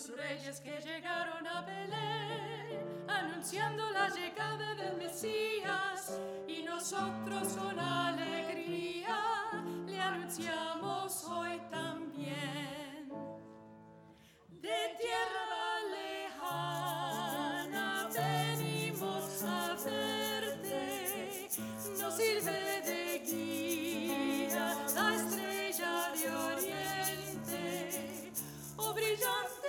los reyes que llegaron a Belén, anunciando la llegada del Mesías, y nosotros con alegría le anunciamos hoy también. De tierra lejana venimos a verte, nos sirve de guía la estrella de oriente, oh brillante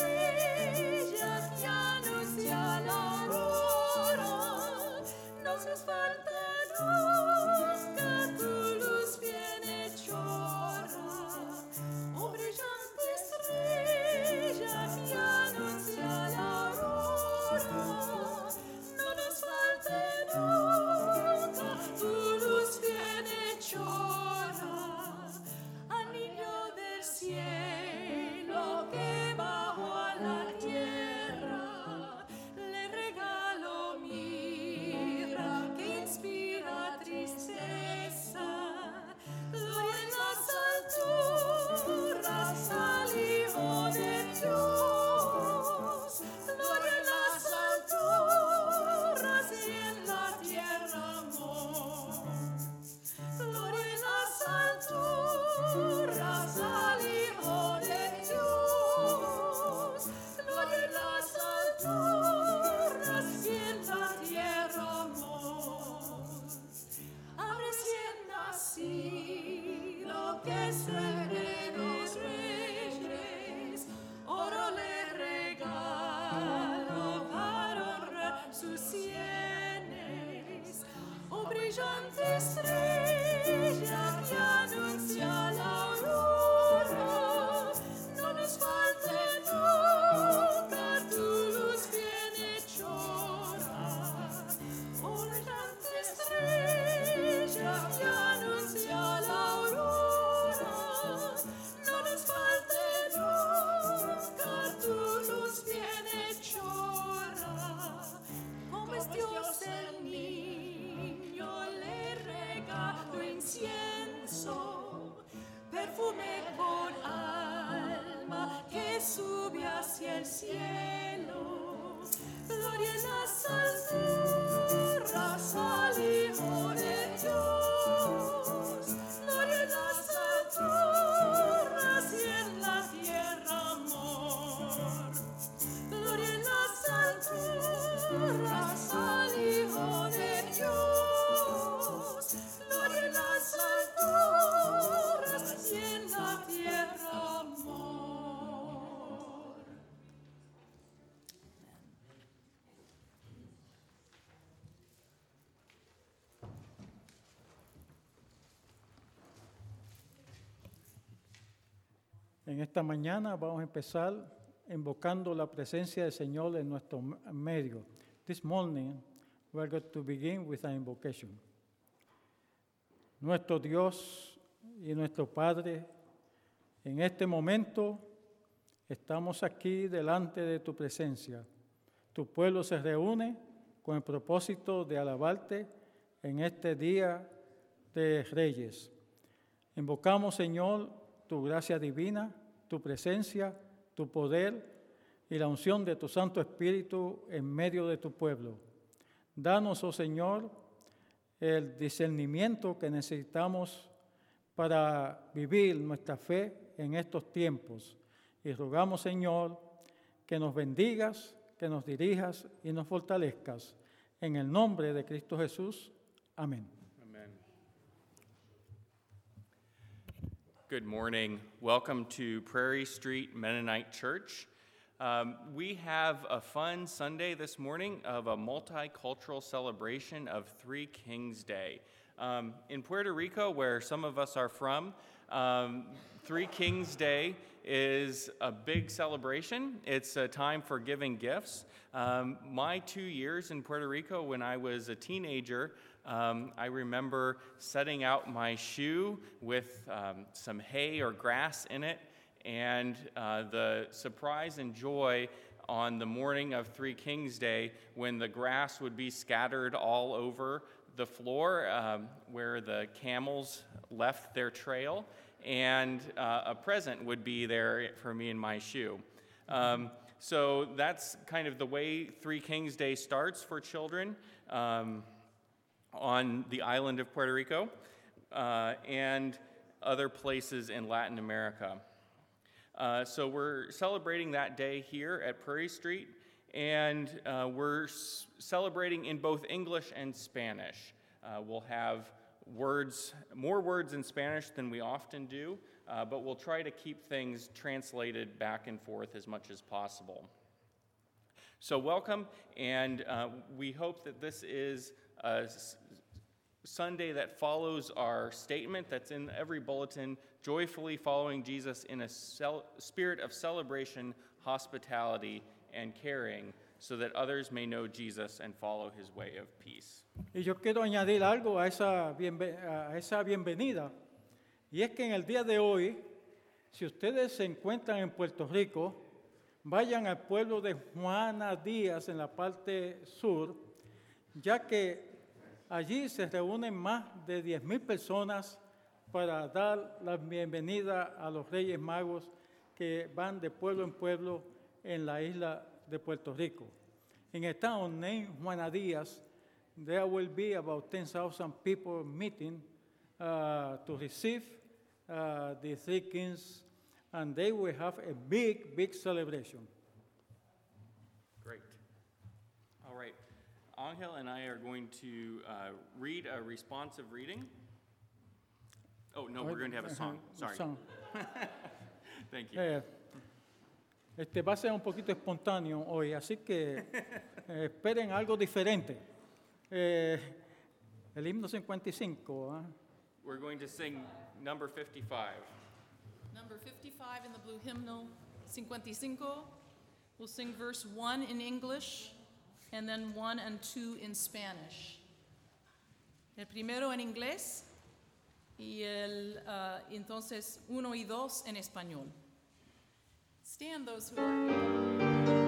estrella que anuncia la aurora, no nos falta nunca tu luz bienhechora, oh brillante estrella que anuncia la aurora, no nos falte nunca tu luz bienhechora, anillo del cielo que bajó a la tierra, le regalo mirra que inspira tristeza, gloria en las alturas al Hijo de Dios, gloria en las alturas y en la tierra amor, gloria en las alturas al Hijo de Dios, gloria en las alturas y en la tierra amor. Ha recién nacido que es rey de los reyes, oro le regalo para honrar sus sienes, oh brillante estrella que anuncia la aurora, no nos falte nunca tu luz bienhechora, oh brillante estrella que anuncia la aurora, no nos falte nunca tu luz bienhechora, como es Dios el niño le regalo incienso, perfume con alma que sube hacia el cielo, gloria en las alturas al Hijo de Dios, gloria en las alturas y en la tierra amor, gloria en las alturas al Hijo de Dios, gloria en las alturas y en la tierra amor. En esta mañana vamos a empezar invocando la presencia del Señor en nuestro medio. This morning, we're going to begin with an invocation. Nuestro Dios y nuestro Padre, en este momento estamos aquí delante de tu presencia. Tu pueblo se reúne con el propósito de alabarte en este día de Reyes. Invocamos, Señor, tu gracia divina, tu presencia, tu poder y la unción de tu Santo Espíritu en medio de tu pueblo. Danos, oh Señor, el discernimiento que necesitamos para vivir nuestra fe en estos tiempos. Y rogamos, Señor, que nos bendigas, que nos dirijas y nos fortalezcas. En el nombre de Cristo Jesús. Amén. Amen. Good morning. Welcome to Prairie Street Mennonite Church. We have a fun Sunday this morning of a multicultural celebration of Three Kings Day. In Puerto Rico, where some of us are from, Three Kings Day is a big celebration. It's a time for giving gifts. My 2 years in Puerto Rico, when I was a teenager, I remember setting out my shoe with some hay or grass in it, and the surprise and joy on the morning of Three Kings Day when the grass would be scattered all over the floor where the camels left their trail, and a present would be there for me in my shoe. So that's kind of the way Three Kings Day starts for children on the island of Puerto Rico and other places in Latin America. So we're celebrating that day here at Prairie Street, and we're celebrating in both English and Spanish. We'll have more words in Spanish than we often do, but we'll try to keep things translated back and forth as much as possible. So welcome, and we hope that this is a Sunday that follows our statement that's in every bulletin, joyfully following Jesus in a spirit of celebration, hospitality, and caring, so that others may know Jesus and follow his way of peace. Y yo quiero añadir algo a esa bienvenida, y es que en el día de hoy, si ustedes se encuentran en Puerto Rico, vayan al pueblo de Juana Díaz en la parte sur, ya que allí se reúnen más de 10,000 personas para dar la bienvenida a los Reyes Magos que van de pueblo en pueblo en la isla de Puerto Rico. In a town named Juana Díaz, there will be about 10,000 people meeting to receive the Three Kings, and they will have a big celebration. Great. All right. Angel and I are going to read a responsive reading. Oh, no, we're going to have a song. Sorry. Thank you. Va a ser un poquito espontáneo hoy, así que esperen algo diferente. El himno 55. We're going to sing number 55. Number 55 in the blue hymnal, 55. We'll sing verse 1 in English, and then 1 and 2 in Spanish. El primero en inglés, y entonces 1 y 2 en español. Stand those who are able.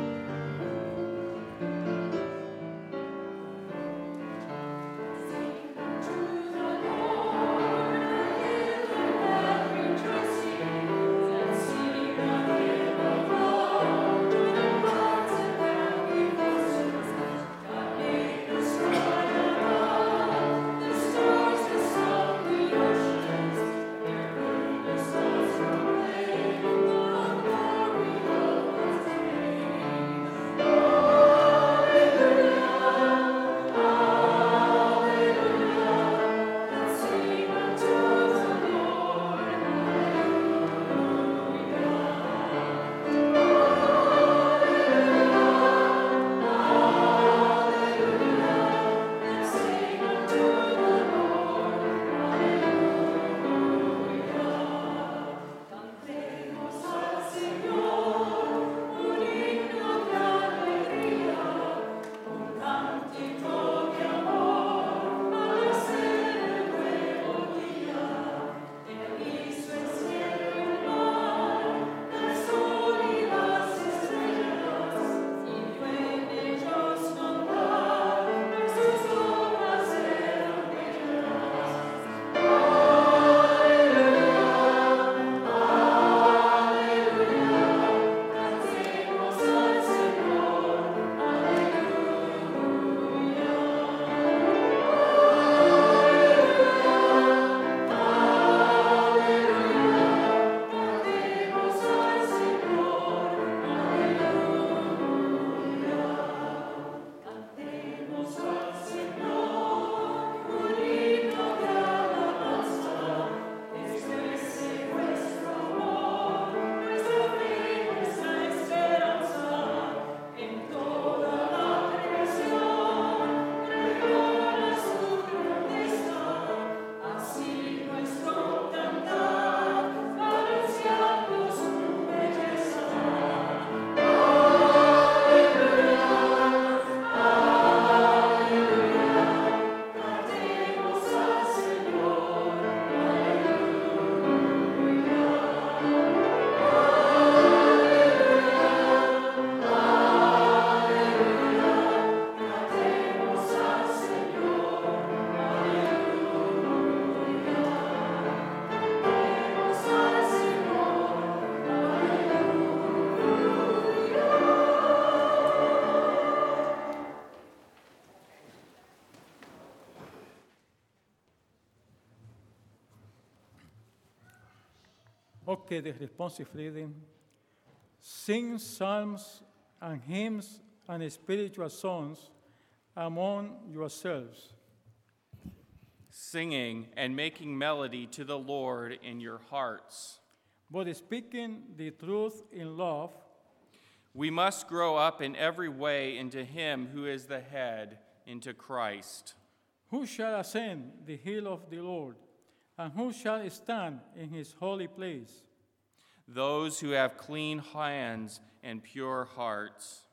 Okay, the responsive reading. Sing psalms and hymns and spiritual songs among yourselves, singing and making melody to the Lord in your hearts. but speaking the truth in love. We must grow up in every way into Him who is the head, into Christ. Who shall ascend the hill of the Lord, and who shall stand in his holy place? Those who have clean hands and pure hearts.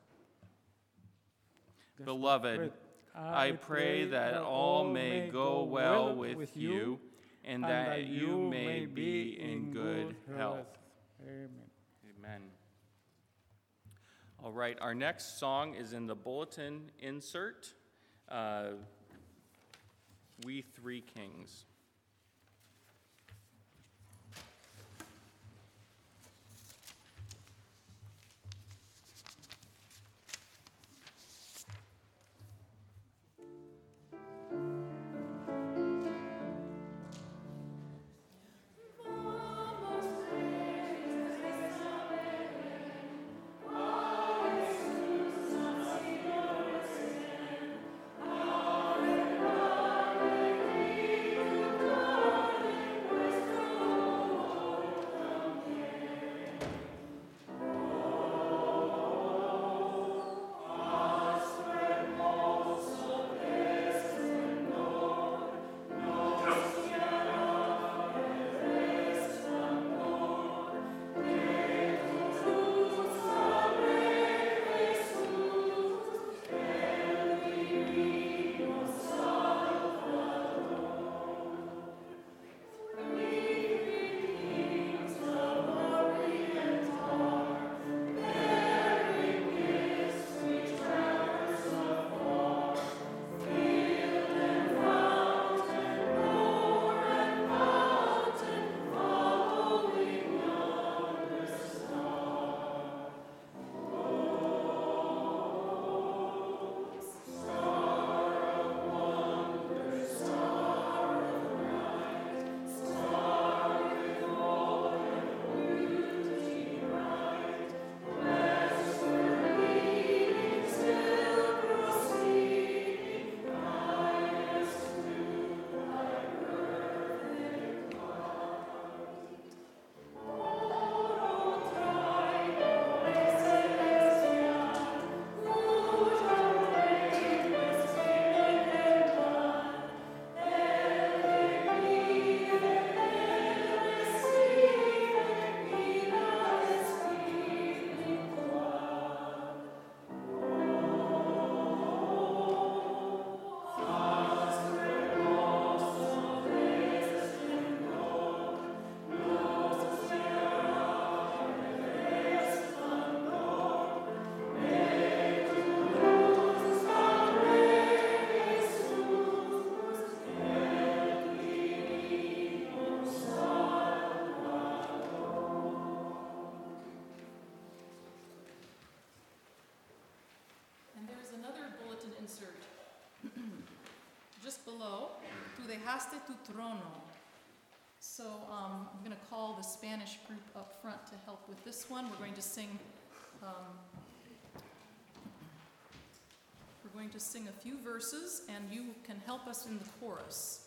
Beloved, I pray that all may go well with you, and that you may be in good health. Amen. Amen. All right, our next song is in the bulletin insert, We Three Kings. Just below, Tu dejaste tu trono. So I'm going to call the Spanish group up front to help with this one. We're going to sing a few verses, and you can help us in the chorus.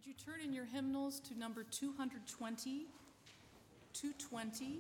Would you turn in your hymnals to number 220? 220.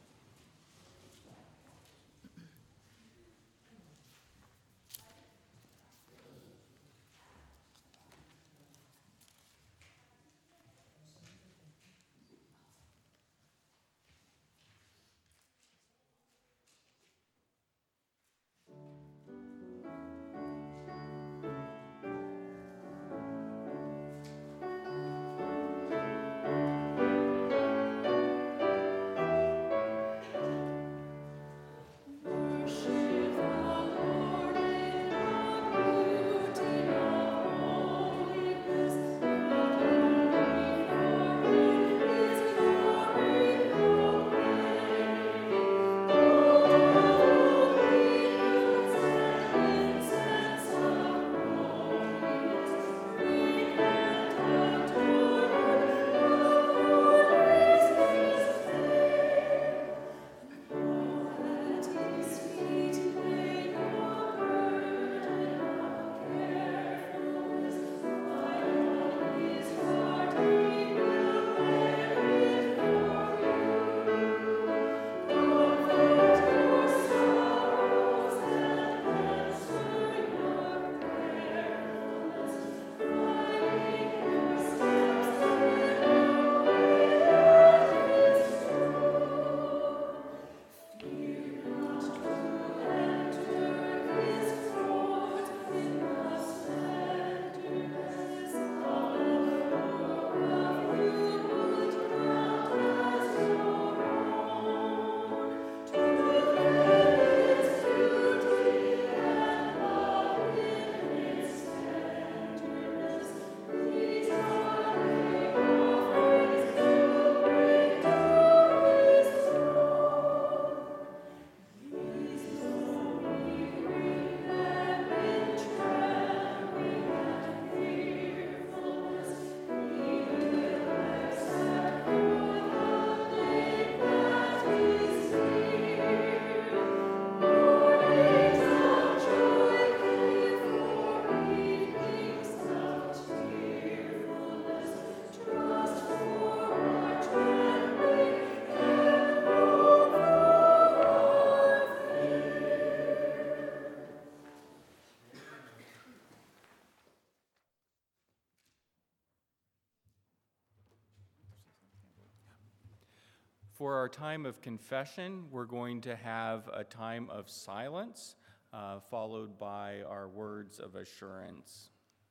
For our time of confession, we're going to have a time of silence, followed by our words of assurance.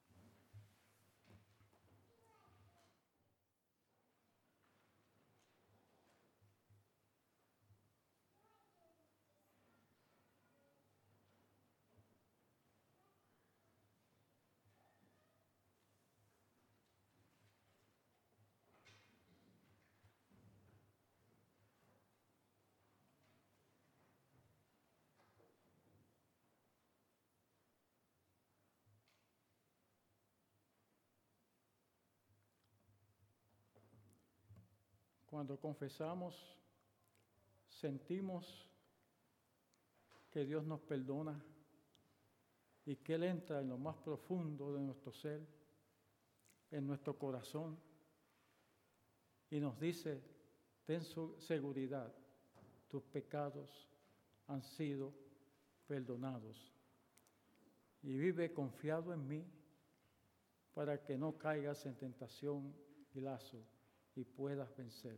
Cuando confesamos, sentimos que Dios nos perdona y que Él entra en lo más profundo de nuestro ser, en nuestro corazón, y nos dice, ten seguridad, tus pecados han sido perdonados. Y vive confiado en mí para que no caigas en tentación y lazo y puedas vencer.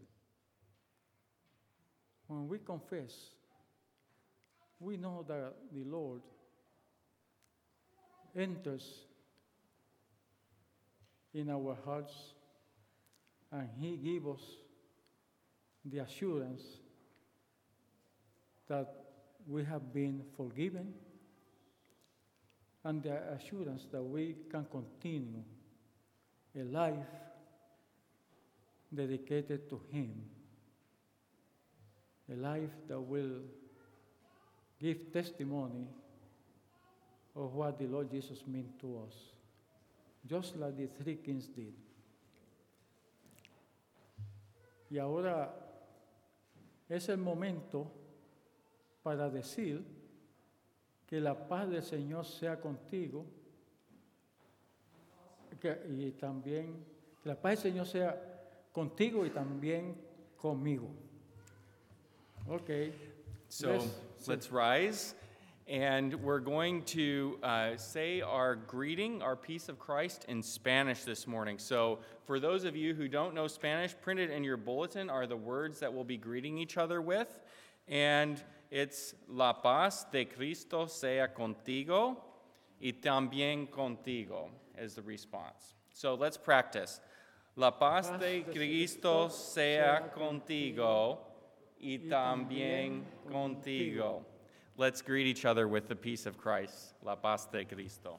When we confess, we know that the Lord enters in our hearts and He gives us the assurance that we have been forgiven and the assurance that we can continue a life dedicated to Him, a life that will give testimony of what the Lord Jesus meant to us, just like the three kings did. Y ahora es el momento para decir que la paz del Señor sea contigo y también Que la paz del Señor sea contigo y también conmigo. Okay. So let's rise, and we're going to say our greeting, our peace of Christ, in Spanish this morning. So for those of you who don't know Spanish, printed in your bulletin are the words that we'll be greeting each other with. And it's La paz de Cristo sea contigo y también contigo is the response. So let's practice. La paz de Cristo sea contigo y también contigo. Let's greet each other with the peace of Christ. La paz de Cristo.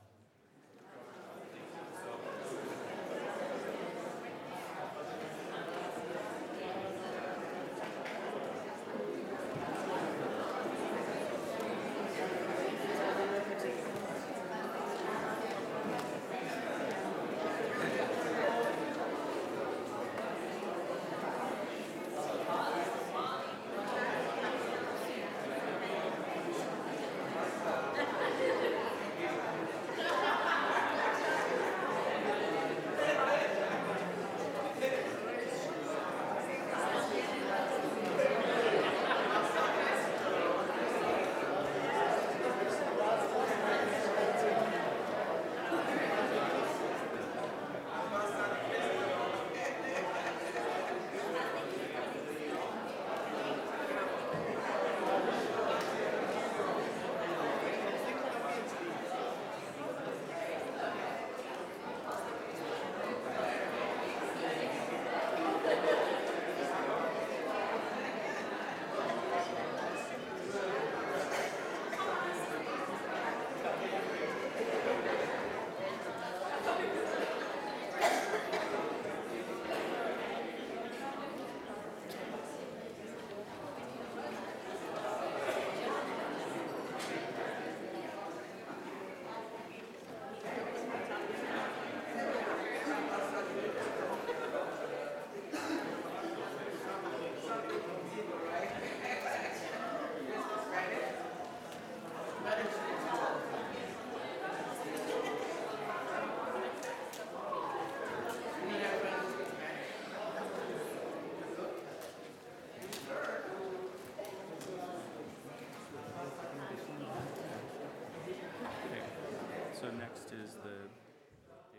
So next is the birthday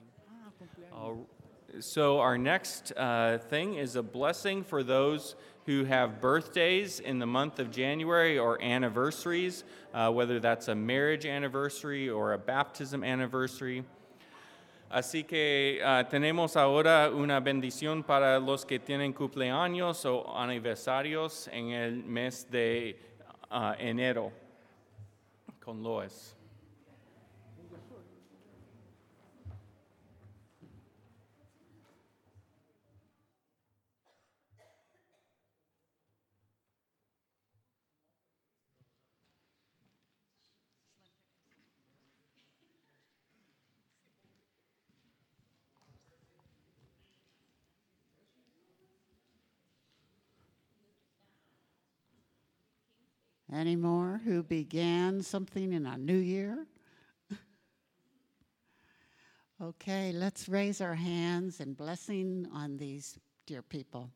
blessing. So our next thing is a blessing for those who have birthdays in the month of January or anniversaries, whether that's a marriage anniversary or a baptism anniversary. Así que tenemos ahora una bendición para los que tienen cumpleaños o aniversarios en el mes de enero con Lois. Any more who began something in a new year? Okay, let's raise our hands in blessing on these dear people.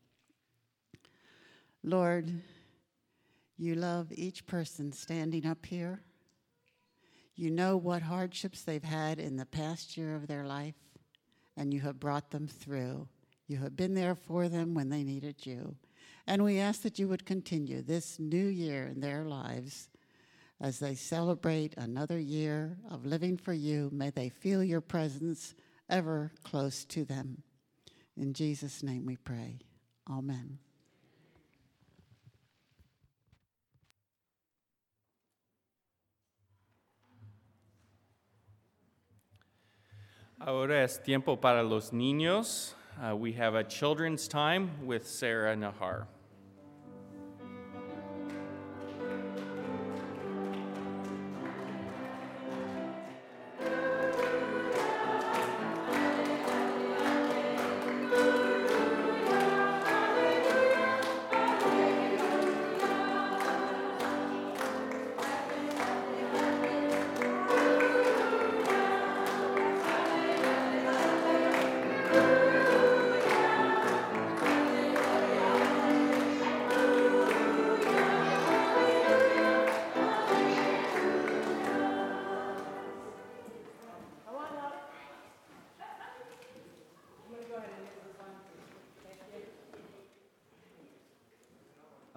Lord, you love each person standing up here. You know what hardships they've had in the past year of their life, and you have brought them through. You have been there for them when they needed you. And we ask that you would continue this new year in their lives as they celebrate another year of living for you. May they feel your presence ever close to them. In Jesus' name we pray. Amen. Ahora es tiempo para los niños. We have a children's time with Sarah Nahar.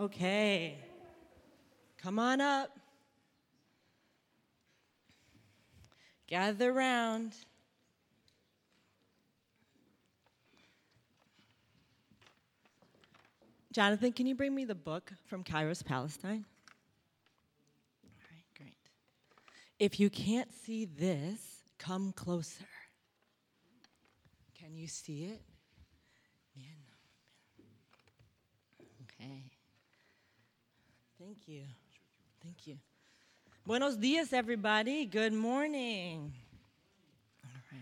Okay. Come on up. Gather around. Jonathan, can you bring me the book from Kairos, Palestine? All right, great. If you can't see this, come closer. Can you see it? Bien. Okay. Thank you. Thank you. Buenos dias, everybody. Good morning. All right.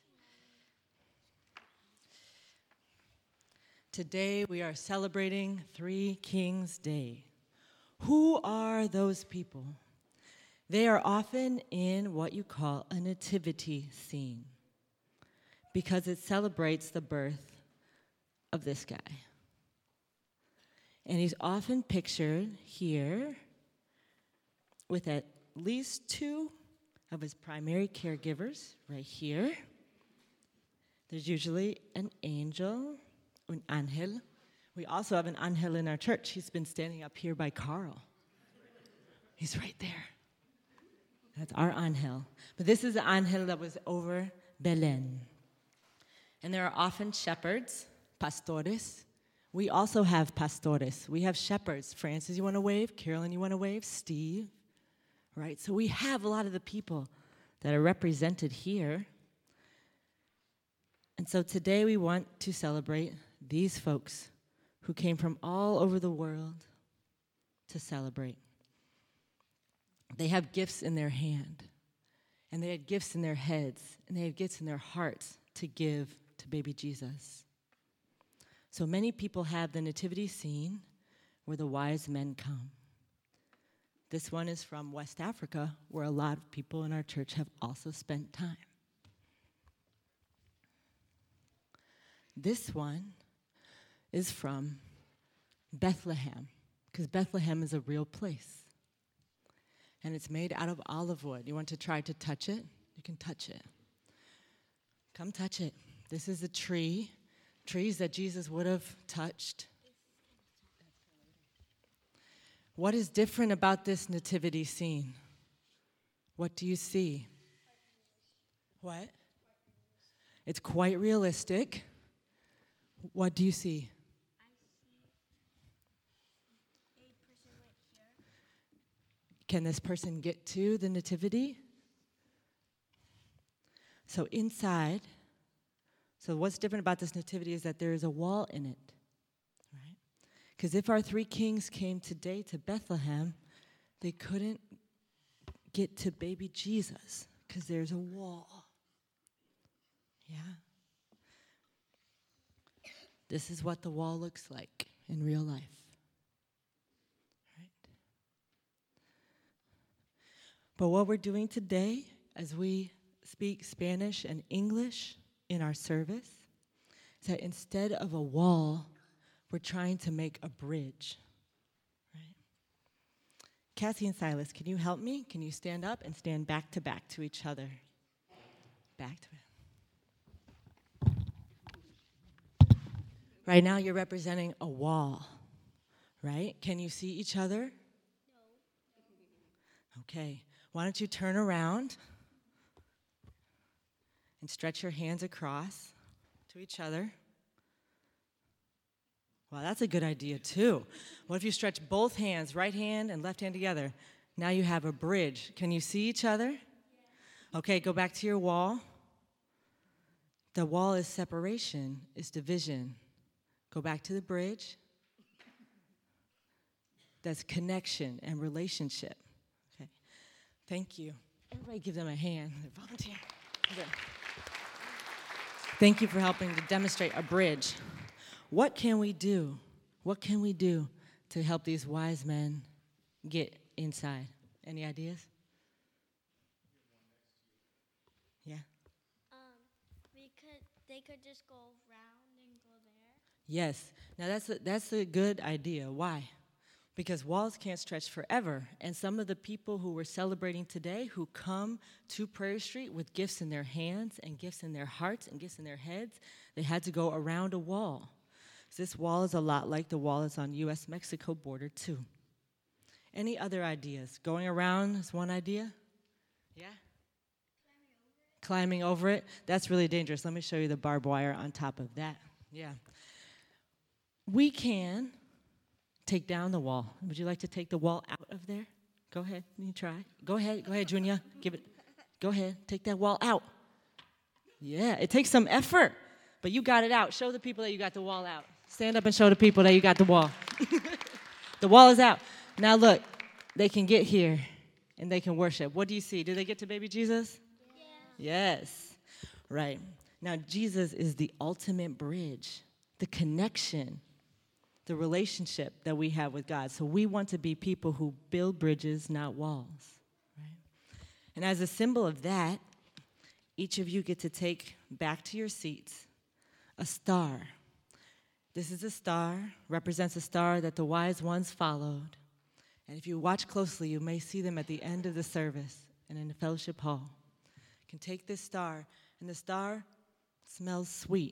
Today we are celebrating Three Kings Day. Who are those people? They are often in what you call a nativity scene because it celebrates the birth of this guy. And he's often pictured here with at least two of his primary caregivers right here. There's usually an angel, un ángel. We also have an ángel in our church. He's been standing up here by Carl. He's right there. That's our ángel. But this is the ángel that was over Belén. And there are often shepherds, pastores. We also have pastores. We have shepherds. Francis, you want to wave? Carolyn, you want to wave? Steve? Right? So we have a lot of the people that are represented here. And so today we want to celebrate these folks who came from all over the world to celebrate. They have gifts in their hand, and they had gifts in their heads, and they had gifts in their hearts to give to baby Jesus. So many people have the nativity scene where the wise men come. This one is from West Africa, where a lot of people in our church have also spent time. This one is from Bethlehem, because Bethlehem is a real place. And it's made out of olive wood. You want to try to touch it? You can touch it. Come touch it. This is a tree, trees that Jesus would have touched. What is different about this nativity scene? What do you see? What? It's quite realistic. What do you see? I see a person right here. Can this person get to the nativity? So inside, so what's different about this nativity is that there is a wall in it, right? Because if our three kings came today to Bethlehem, they couldn't get to baby Jesus because there's a wall. Yeah? This is what the wall looks like in real life. Right? But what we're doing today as we speak Spanish and English in our service is that instead of a wall, we're trying to make a bridge. Right? Cassie and Silas, can you help me? Can you stand up and stand back to each other? Back to it. Right now, you're representing a wall, right? Can you see each other? No. Okay. Why don't you turn around and stretch your hands across to each other? Well, that's a good idea, too. What if you stretch both hands, right hand and left hand together? Now you have a bridge. Can you see each other? Yeah. Okay, go back to your wall. The wall is separation, is division. Go back to the bridge. That's connection and relationship. Okay. Thank you. Everybody give them a hand. They're volunteering. Okay. Thank you for helping to demonstrate a bridge. What can we do? What can we do to help these wise men get inside? Any ideas? Yeah. They could just go around and go there. Yes. Now that's a good idea. Why? Because walls can't stretch forever. And some of the people who we're celebrating today who come to Prairie Street with gifts in their hands and gifts in their hearts and gifts in their heads, they had to go around a wall. This wall is a lot like the wall that's on U.S.-Mexico border, too. Any other ideas? Going around is one idea? Yeah? Climbing over it? That's really dangerous. Let me show you the barbed wire on top of that. Yeah. We can take down the wall. Would you like to take the wall out of there? Go ahead. You try. Go ahead, Junior. Give it. Go ahead. Take that wall out. Yeah, it takes some effort, but you got it out. Show the people that you got the wall out. Stand up and show the people that you got the wall. The wall is out. Now look, they can get here and they can worship. What do you see? Do they get to baby Jesus? Yeah. Yes. Right. Now Jesus is the ultimate bridge, the connection, the relationship that we have with God. So we want to be people who build bridges, not walls. Right? And as a symbol of that, each of you get to take back to your seats a star. This is a star, represents a star that the wise ones followed. And if you watch closely, you may see them at the end of the service and in the fellowship hall. You can take this star, and the star smells sweet.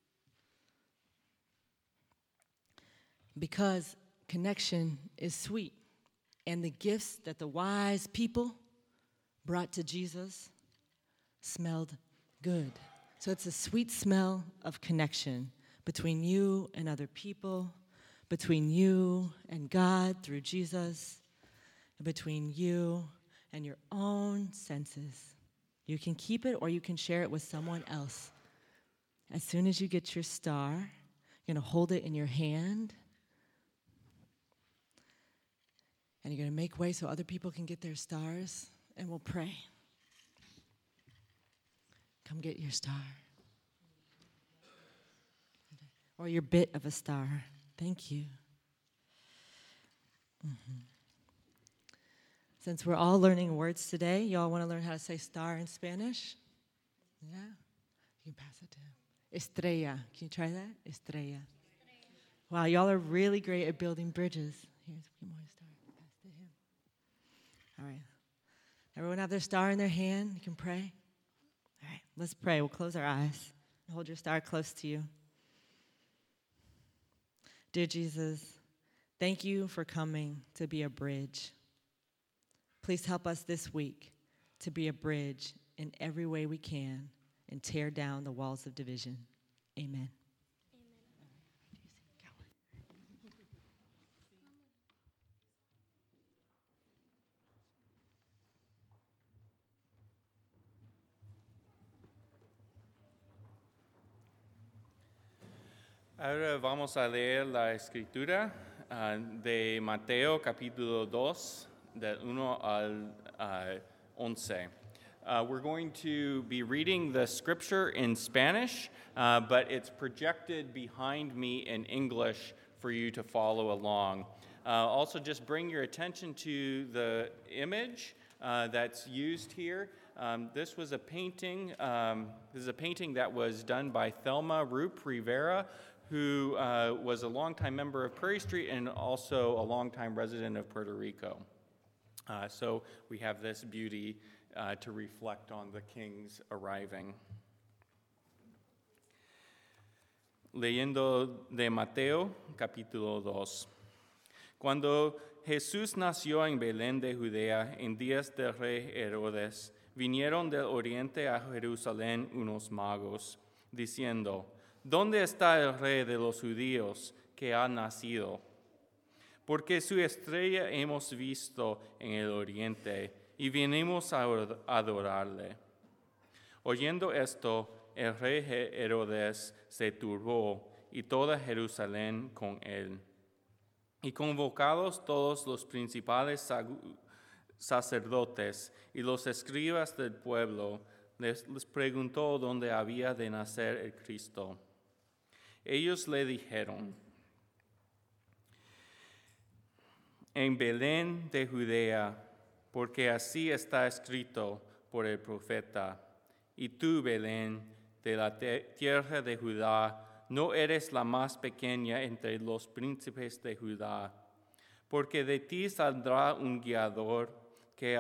Because connection is sweet. And the gifts that the wise people brought to Jesus smelled good. So it's a sweet smell of connection between you and other people, between you and God through Jesus, and between you and your own senses. You can keep it or you can share it with someone else. As soon as you get your star, you're going to hold it in your hand, and you're going to make way so other people can get their stars, and we'll pray. Come get your star. Or your bit of a star. Thank you. Since we're all learning words today, y'all want to learn how to say star in Spanish? Yeah? You can pass it to him. Estrella. Can you try that? Estrella. Wow, y'all are really great at building bridges. Here's a few more stars. Pass to him. All right. Everyone have their star in their hand? You can pray? All right, let's pray. We'll close our eyes. Hold your star close to you. Dear Jesus, thank you for coming to be a bridge. Please help us this week to be a bridge in every way we can and tear down the walls of division. Amen. Ahora vamos a leer la escritura de Mateo capítulo 2, del 1 al 11. We're going to be reading the scripture in Spanish, but it's projected behind me in English for you to follow along. Also, just bring your attention to the image that's used here. This was a painting. This is a painting that was done by Thelma Roop Rivera, who was a longtime member of Prairie Street and also a longtime resident of Puerto Rico. So we have this beauty to reflect on the king's arriving. Leyendo de Mateo, capítulo 2. Cuando Jesús nació en Belén de Judea en días del rey Herodes, vinieron del oriente a Jerusalén unos magos, diciendo: ¿Dónde está el rey de los judíos que ha nacido? Porque su estrella hemos visto en el oriente y venimos a adorarle. Oyendo esto, el rey Herodes se turbó y toda Jerusalén con él. Y convocados todos los principales sacerdotes y los escribas del pueblo, les preguntó dónde había de nacer el Cristo. Ellos le dijeron: en Belén de Judea, porque así está escrito por el profeta: y tú, Belén, de la tierra de Judá, no eres la más pequeña entre los príncipes de Judá, porque de ti saldrá un guiador que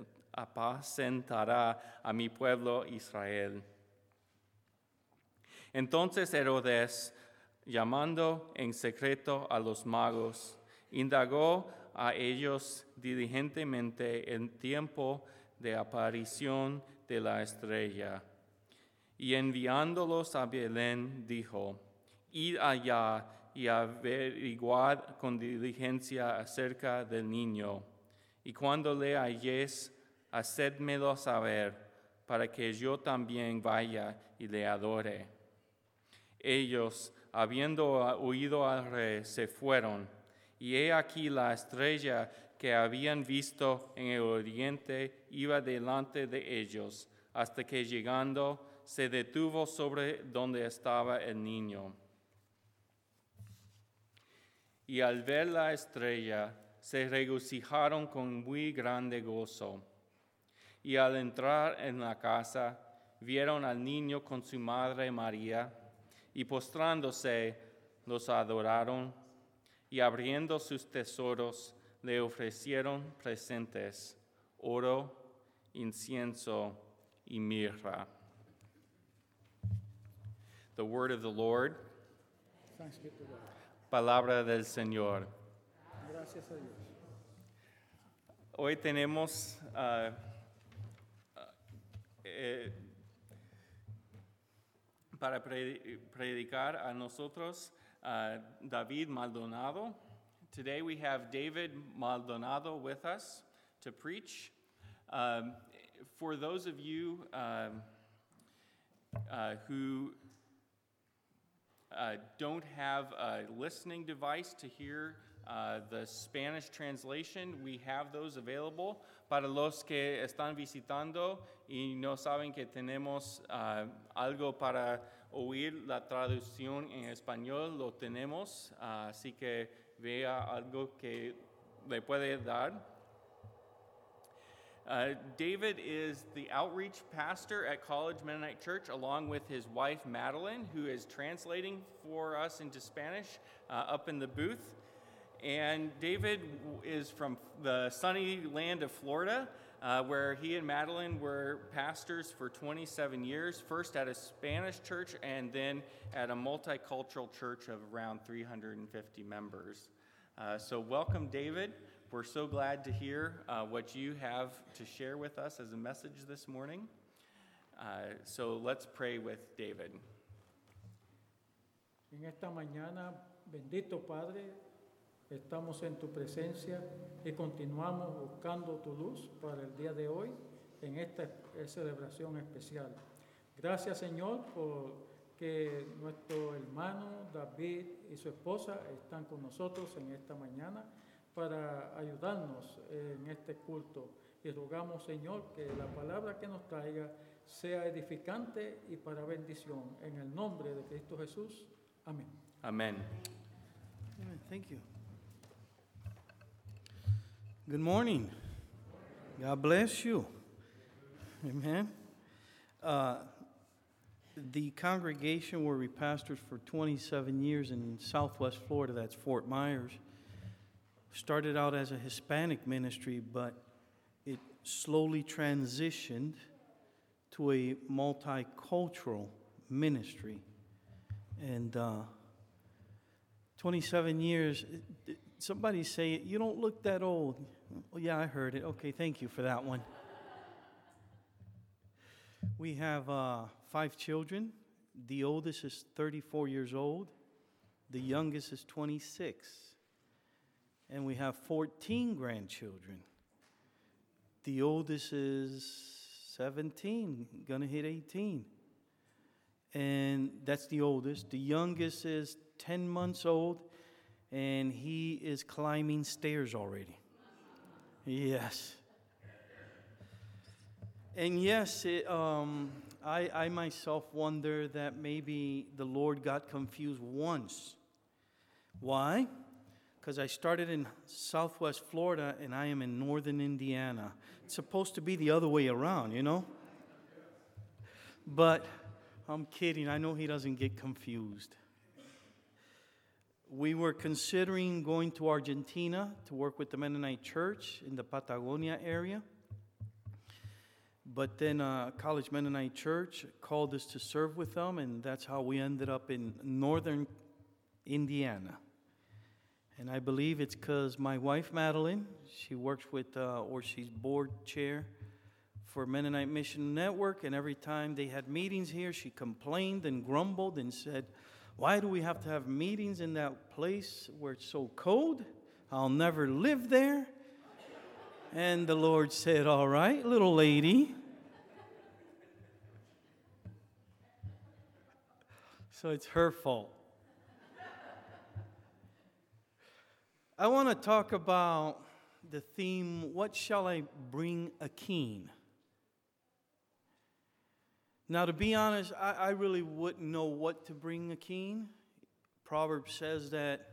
apacentará a mi pueblo Israel. Entonces Herodes, llamando en secreto a los magos, indagó a ellos diligentemente el tiempo de aparición de la estrella. Y enviándolos a Belén, dijo: Id allá y averiguad con diligencia acerca del niño. Y cuando le halléis, hacedmelo saber, para que yo también vaya y le adore. Ellos, habiendo oído al rey, se fueron, y he aquí la estrella que habían visto en el oriente iba delante de ellos, hasta que llegando se detuvo sobre donde estaba el niño. Y al ver la estrella, se regocijaron con muy grande gozo. Y al entrar en la casa, vieron al niño con su madre María, y postrándose, los adoraron, y abriendo sus tesoros, le ofrecieron presentes: oro, incienso y mirra. The word of the Lord. Thanks be to God. Palabra del Señor. Gracias a Dios. Hoy tenemos para predicar a nosotros David Maldonado. Today we have David Maldonado with us to preach. For those of you who don't have a listening device to hear the Spanish translation, we have those available. Para los que están visitando y no saben que tenemos algo para oír la traducción en español, lo tenemos, así que vea algo que le puede dar. David is the outreach pastor at College Mennonite Church, along with his wife Madeline, who is translating for us into Spanish up in the booth. And David is from the sunny land of Florida, where he and Madeline were pastors for 27 years, first at a Spanish church and then at a multicultural church of around 350 members. So welcome, David. We're so glad to hear what you have to share with us as a message this morning. So let's pray with David. En esta mañana, bendito Padre, estamos en tu presencia y continuamos buscando tu luz para el día de hoy en esta celebración especial. Gracias, Señor, por que nuestro hermano David y su esposa están con nosotros en esta mañana para ayudarnos en este culto. Y rogamos, Señor, que la palabra que nos traiga sea edificante y para bendición. En el nombre de Cristo Jesús. Amén. Amen. Amen. Thank you. Good morning. God bless you. Amen. The congregation where we pastored for 27 years in Southwest Florida, that's Fort Myers, started out as a Hispanic ministry, but it slowly transitioned to a multicultural ministry. And 27 years, somebody say, you don't look that old. Oh, yeah, I heard it. Okay, thank you for that one. We have 5 children. The oldest is 34 years old. The youngest is 26. And we have 14 grandchildren. The oldest is 17, gonna hit 18. And that's the oldest. The youngest is 10 months old, and he is climbing stairs already. Yes. And yes, I myself wonder that maybe the Lord got confused once. Why? Because I started in Southwest Florida, and I am in northern Indiana. It's supposed to be the other way around, you know? But I'm kidding. I know he doesn't get confused. We were considering going to Argentina to work with the Mennonite Church in the Patagonia area. But then College Mennonite Church called us to serve with them, and that's how we ended up in northern Indiana. And I believe it's because my wife, Madeline, she works with, or she's board chair for Mennonite Mission Network, and every time they had meetings here, she complained and grumbled and said, why do we have to have meetings in that place where it's so cold? I'll never live there. And the Lord said, all right, little lady. So it's her fault. I want to talk about the theme, what shall I bring a king? Now, to be honest, I really wouldn't know what to bring a king. Proverbs says that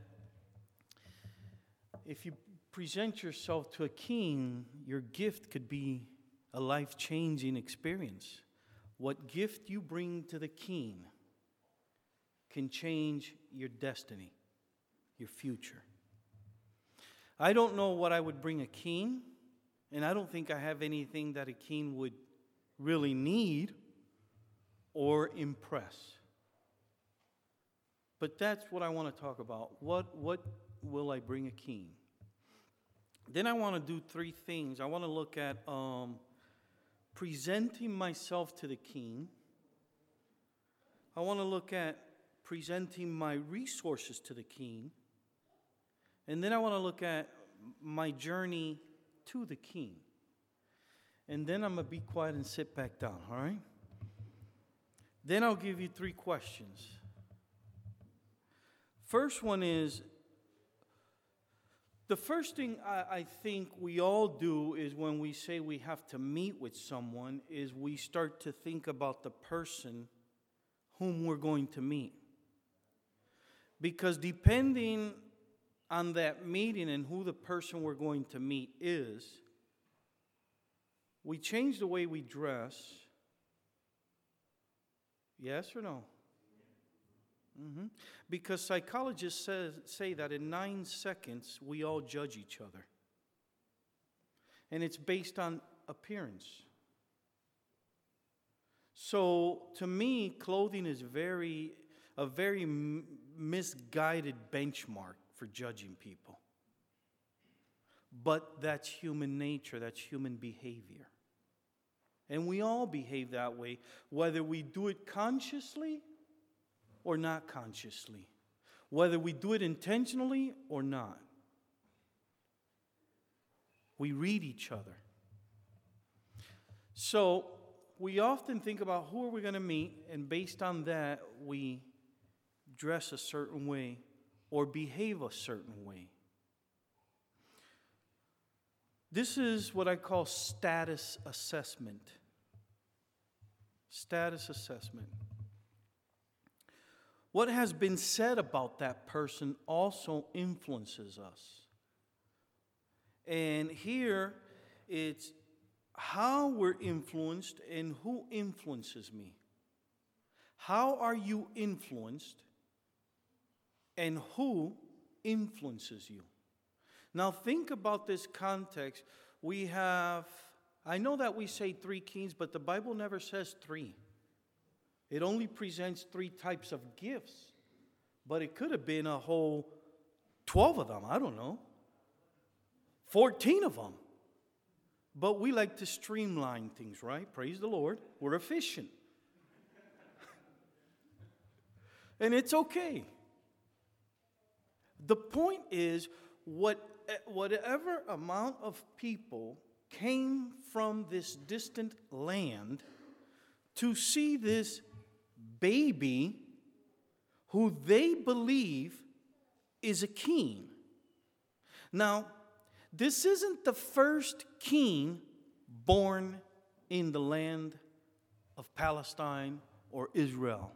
if you present yourself to a king, your gift could be a life-changing experience. What gift you bring to the king can change your destiny, your future. I don't know what I would bring a king, and I don't think I have anything that a king would really need or impress. But that's what I want to talk about. What will I bring a king? Then I want to do three things. I want to look at presenting myself to the king. I want to look at presenting my resources to the king. And then I want to look at my journey to the king. And then I'm going to be quiet and sit back down, all right? Then I'll give you three questions. First one is, the first thing I think we all do is when we say we have to meet with someone is we start to think about the person whom we're going to meet. Because depending on that meeting and who the person we're going to meet is, we change the way we dress. Yes or no? Mm-hmm. Because psychologists say that in 9 seconds, we all judge each other. And it's based on appearance. So, to me, clothing is a very misguided benchmark for judging people. But that's human nature, that's human behavior. And we all behave that way, whether we do it consciously or not consciously, whether we do it intentionally or not. We read each other. So we often think about who are we going to meet, and based on that, we dress a certain way or behave a certain way. This is what I call status assessment. Status assessment. What has been said about that person also influences us. And here, it's how we're influenced and who influences me. How are you influenced and who influences you? Now think about this context. I know that we say 3 kings, but the Bible never says 3. It only presents 3 types of gifts. But it could have been a whole 12 of them, I don't know. 14 of them. But we like to streamline things, right? Praise the Lord. We're efficient. And it's okay. The point is, whatever amount of people came from this distant land to see this baby who they believe is a king. Now, this isn't the first king born in the land of Palestine or Israel.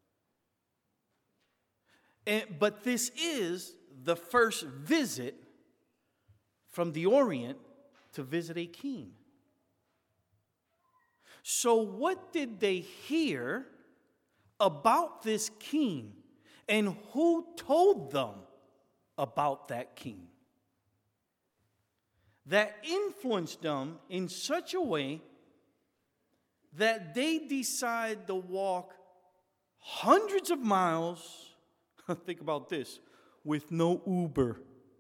But this is the first visit from the Orient to visit a king. So what did they hear about this king, and who told them about that king? That influenced them in such a way that they decide to walk hundreds of miles, think about this, with no Uber.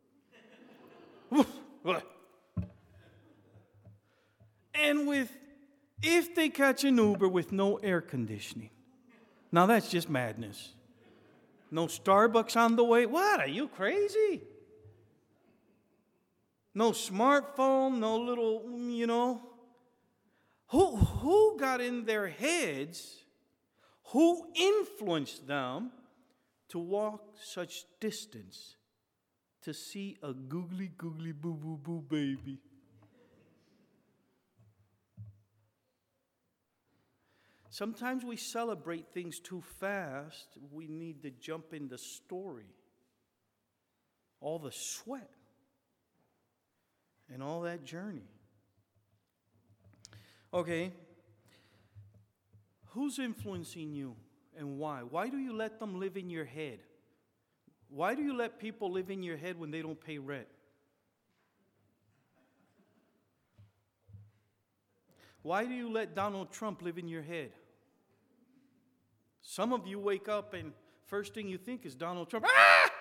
And if they catch an Uber with no air conditioning. Now that's just madness. No Starbucks on the way. What? Are you crazy? No smartphone, no little, Who got in their heads? Who influenced them to walk such distance to see a googly googly boo boo boo baby? Sometimes we celebrate things too fast. We need to jump in the story. All the sweat and all that journey. Okay. Who's influencing you and why? Why do you let them live in your head? Why do you let people live in your head when they don't pay rent? Why do you let Donald Trump live in your head? Some of you wake up and first thing you think is Donald Trump. Ah!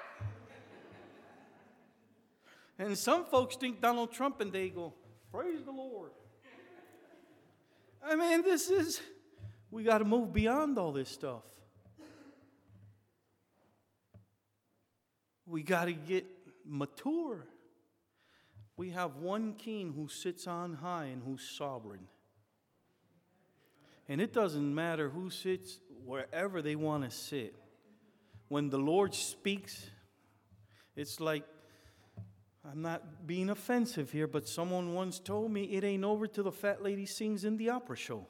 And some folks think Donald Trump and they go, praise the Lord. I mean, we got to move beyond all this stuff. We got to get mature. We have one king who sits on high and who's sovereign. And it doesn't matter who sits wherever they want to sit. When the Lord speaks, it's like, I'm not being offensive here, but someone once told me it ain't over till the fat lady sings in the opera show.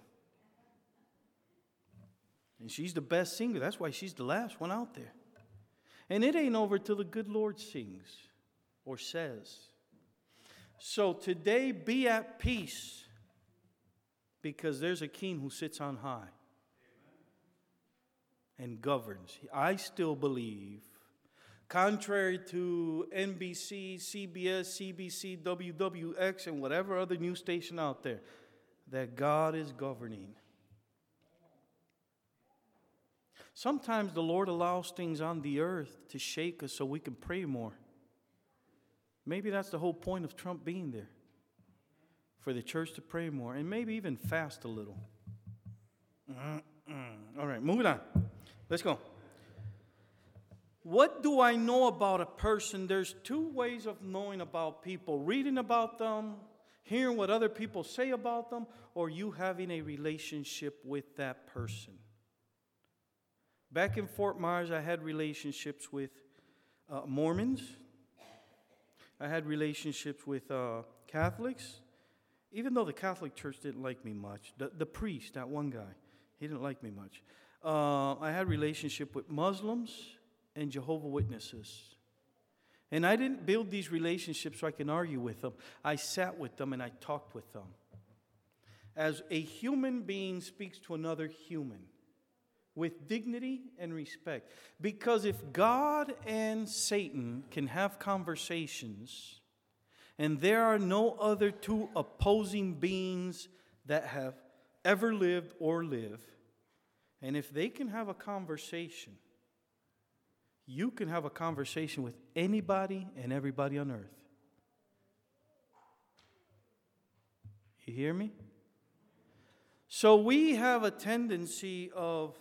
And she's the best singer. That's why she's the last one out there. And it ain't over till the good Lord sings or says. So today, be at peace because there's a king who sits on high and governs. I still believe, contrary to NBC, CBS, CBC, WWX, and whatever other news station out there, that God is governing. Sometimes the Lord allows things on the earth to shake us so we can pray more. Maybe that's the whole point of Trump being there, for the church to pray more and maybe even fast a little. All right, moving on. Let's go. What do I know about a person? There's two ways of knowing about people: reading about them, hearing what other people say about them, or you having a relationship with that person. Back in Fort Myers, I had relationships with Mormons. I had relationships with Catholics, even though the Catholic Church didn't like me much. The priest, that one guy, he didn't like me much. I had relationship with Muslims and Jehovah's Witnesses. And I didn't build these relationships so I can argue with them. I sat with them and I talked with them. As a human being speaks to another human, with dignity and respect. Because if God and Satan can have conversations, and there are no other two opposing beings that have ever lived or live, and if they can have a conversation, you can have a conversation with anybody and everybody on earth. You hear me? So we have a tendency of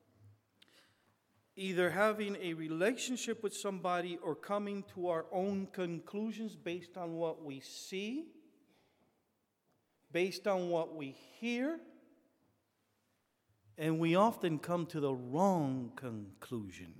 either having a relationship with somebody or coming to our own conclusions based on what we see, based on what we hear, and we often come to the wrong conclusion.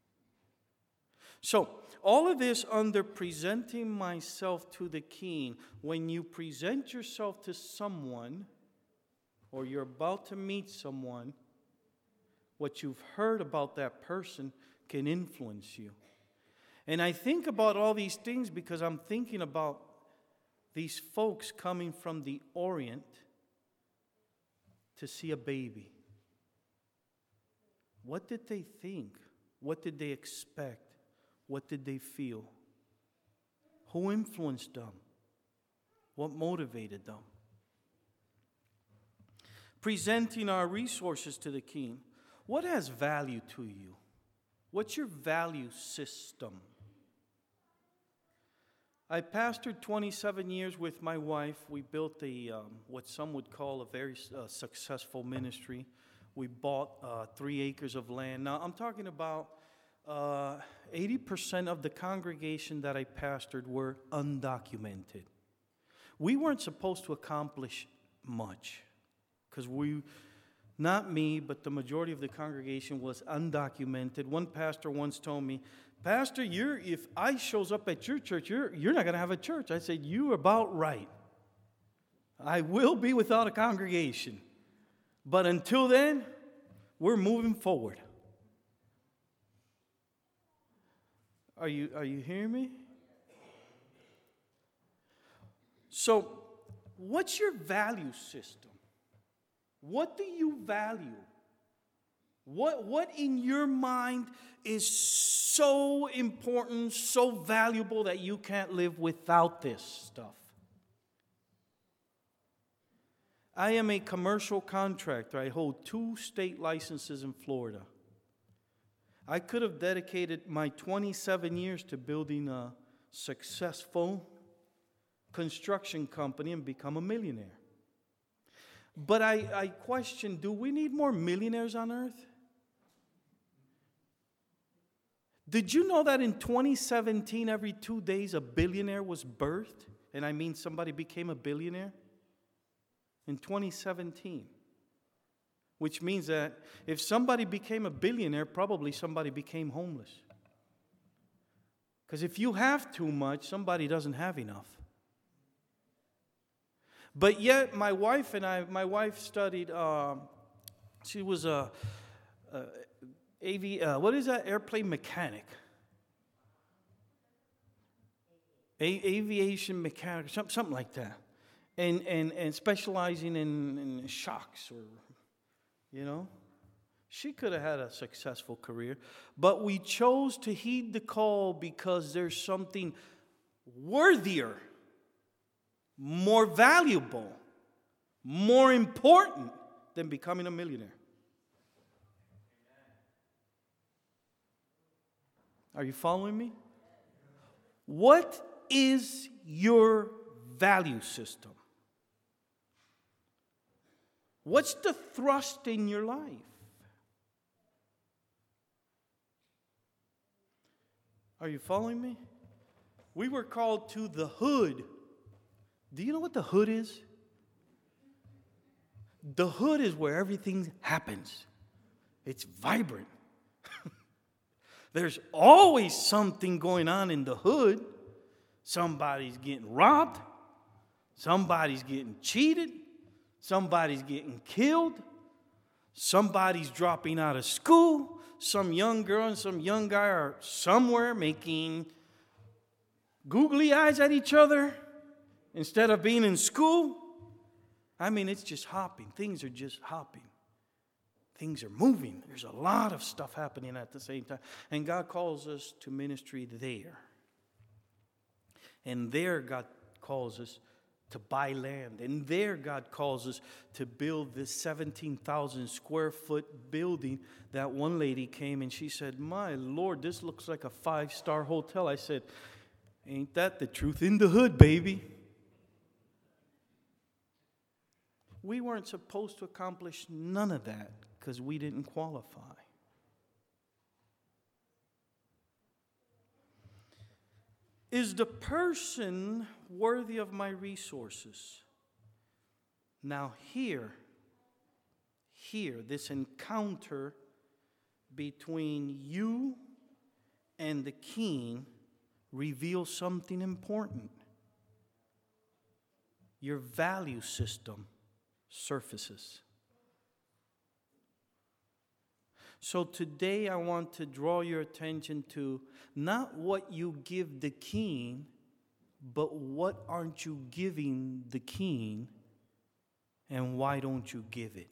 So, all of this under presenting myself to the king. When you present yourself to someone, or you're about to meet someone, what you've heard about that person can influence you. And I think about all these things because I'm thinking about these folks coming from the Orient to see a baby. What did they think? What did they expect? What did they feel? Who influenced them? What motivated them? presenting our resources to the King. What has value to you? What's your value system? I pastored 27 years with my wife. We built what some would call a very successful ministry. We bought 3 acres of land. Now, I'm talking about 80% of the congregation that I pastored were undocumented. We weren't supposed to accomplish much because not me, but the majority of the congregation was undocumented. One pastor once told me, Pastor, if ICE shows up at your church, you're not going to have a church. I said, you're about right. I will be without a congregation. But until then, we're moving forward. Are you hearing me? So, what's your value system? What do you value? What in your mind is so important, so valuable that you can't live without this stuff? I am a commercial contractor. I hold 2 state licenses in Florida. I could have dedicated my 27 years to building a successful construction company and become a millionaire. But I question, do we need more millionaires on earth? Did you know that in 2017, every 2 days, a billionaire was birthed? And I mean somebody became a billionaire? In 2017. Which means that if somebody became a billionaire, probably somebody became homeless. Because if you have too much, somebody doesn't have enough. But yet, my wife studied, she was airplane mechanic. Aviation mechanic, something like that. And specializing in shocks or, She could have had a successful career. But we chose to heed the call because there's something worthier, more valuable, more important than becoming a millionaire. Are you following me? What is your value system? What's the thrust in your life? Are you following me? We were called to the hood. Do you know what the hood is? The hood is where everything happens. It's vibrant. There's always something going on in the hood. Somebody's getting robbed. Somebody's getting cheated. Somebody's getting killed. Somebody's dropping out of school. Some young girl and some young guy are somewhere making googly eyes at each other instead of being in school. I mean, it's just hopping. Things are just hopping. Things are moving. There's a lot of stuff happening at the same time. And God calls us to ministry there. And there God calls us to buy land. And there God calls us to build this 17,000 square foot building that one lady came and she said, "My Lord, this looks like a 5-star hotel." I said, "Ain't that the truth in the hood, baby?" We weren't supposed to accomplish none of that because we didn't qualify. Is the person worthy of my resources? Now here, this encounter between you and the king reveals something important. Your value system surfaces. So today I want to draw your attention to not what you give the king, but what aren't you giving the king, and why don't you give it?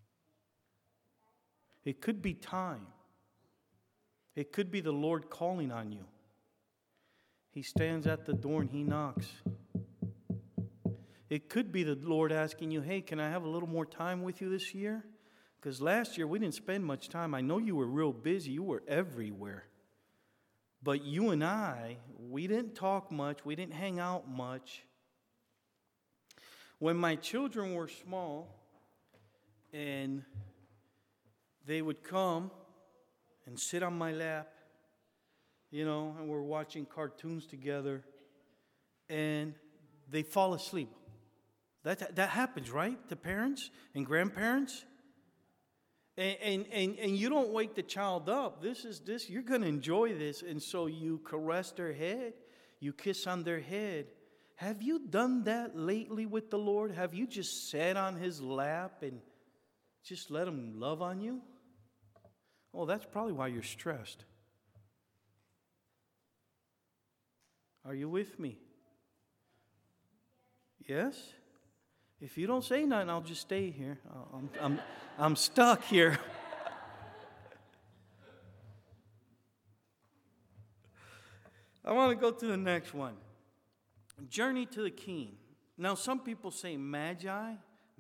It could be time. It could be the Lord calling on you. He stands at the door and He knocks. It could be the Lord asking you, hey, can I have a little more time with you this year? Because last year we didn't spend much time. I know you were real busy. You were everywhere. But you and I, we didn't talk much. We didn't hang out much. When my children were small and they would come and sit on my lap, and we're watching cartoons together, and they fall asleep. That happens, right? To parents and grandparents. And you don't wake the child up. You're going to enjoy this. And so you caress their head. You kiss on their head. Have you done that lately with the Lord? Have you just sat on His lap and just let Him love on you? Oh, that's probably why you're stressed. Are you with me? Yes? If you don't say nothing, I'll just stay here. I'm stuck here. I want to go to the next one. Journey to the King. Now, some people say magi.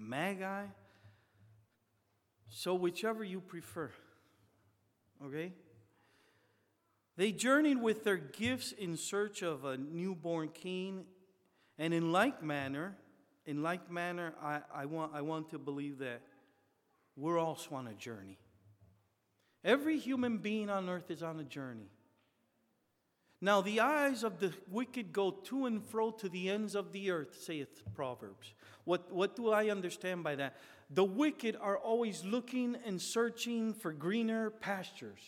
So whichever you prefer. Okay? They journeyed with their gifts in search of a newborn king. And in like manner, I want to believe that we're also on a journey. Every human being on earth is on a journey. Now, the eyes of the wicked go to and fro to the ends of the earth, saith Proverbs. What do I understand by that? The wicked are always looking and searching for greener pastures.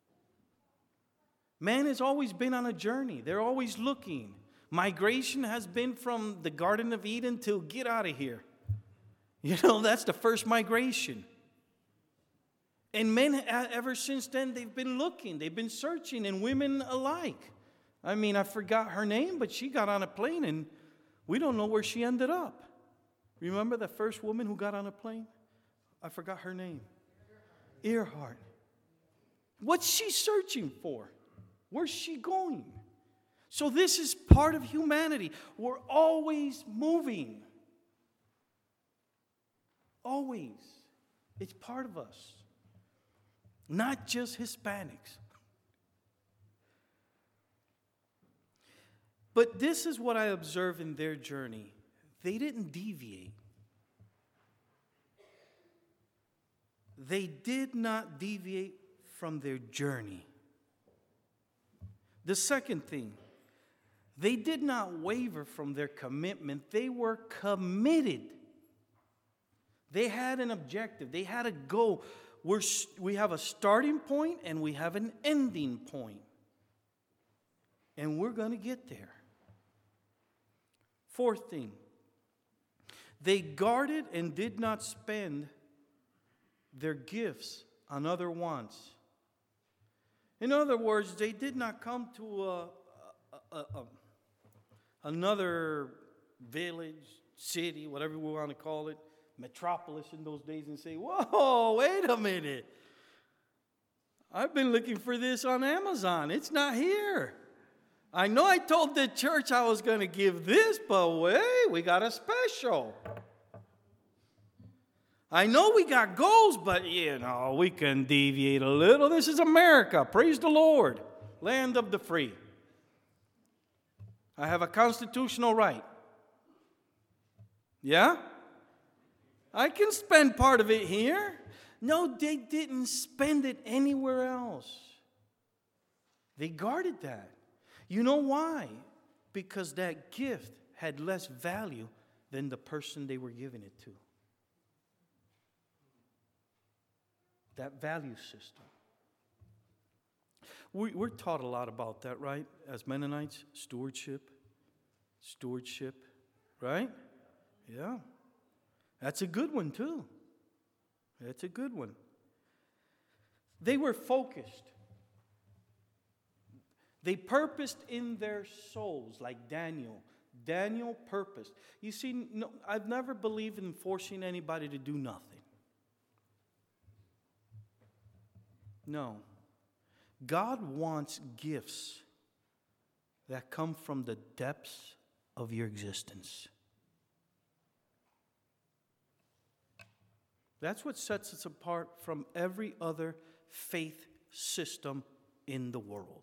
Man has always been on a journey. They're always looking. Migration has been from the Garden of Eden to get out of here. That's the first migration. And men, ever since then, they've been looking. They've been searching, and women alike. I forgot her name, but she got on a plane, and we don't know where she ended up. Remember the first woman who got on a plane? I forgot her name. Earhart. What's she searching for? Where's she going? So this is part of humanity. We're always moving. Always. It's part of us. Not just Hispanics. But this is what I observe in their journey. They didn't deviate. They did not deviate from their journey. The second thing, they did not waver from their commitment. They were committed. They had an objective. They had a goal. We have a starting point and we have an ending point. And we're going to get there. Fourth thing, they guarded and did not spend their gifts on other wants. In other words, they did not come to another village, city, whatever we want to call it, metropolis in those days, and say, whoa, wait a minute. I've been looking for this on Amazon. It's not here. I know I told the church I was going to give this, but wait, we got a special. I know we got goals, but, we can deviate a little. This is America. Praise the Lord. Land of the free. I have a constitutional right. Yeah? I can spend part of it here. No, they didn't spend it anywhere else. They guarded that. You know why? Because that gift had less value than the person they were giving it to. That value system. We're taught a lot about that, right? As Mennonites, stewardship, right? Yeah. That's a good one, too. That's a good one. They were focused. They purposed in their souls, like Daniel. Daniel purposed. You see, I've never believed in forcing anybody to do nothing. No. God wants gifts that come from the depths of your existence. That's what sets us apart from every other faith system in the world.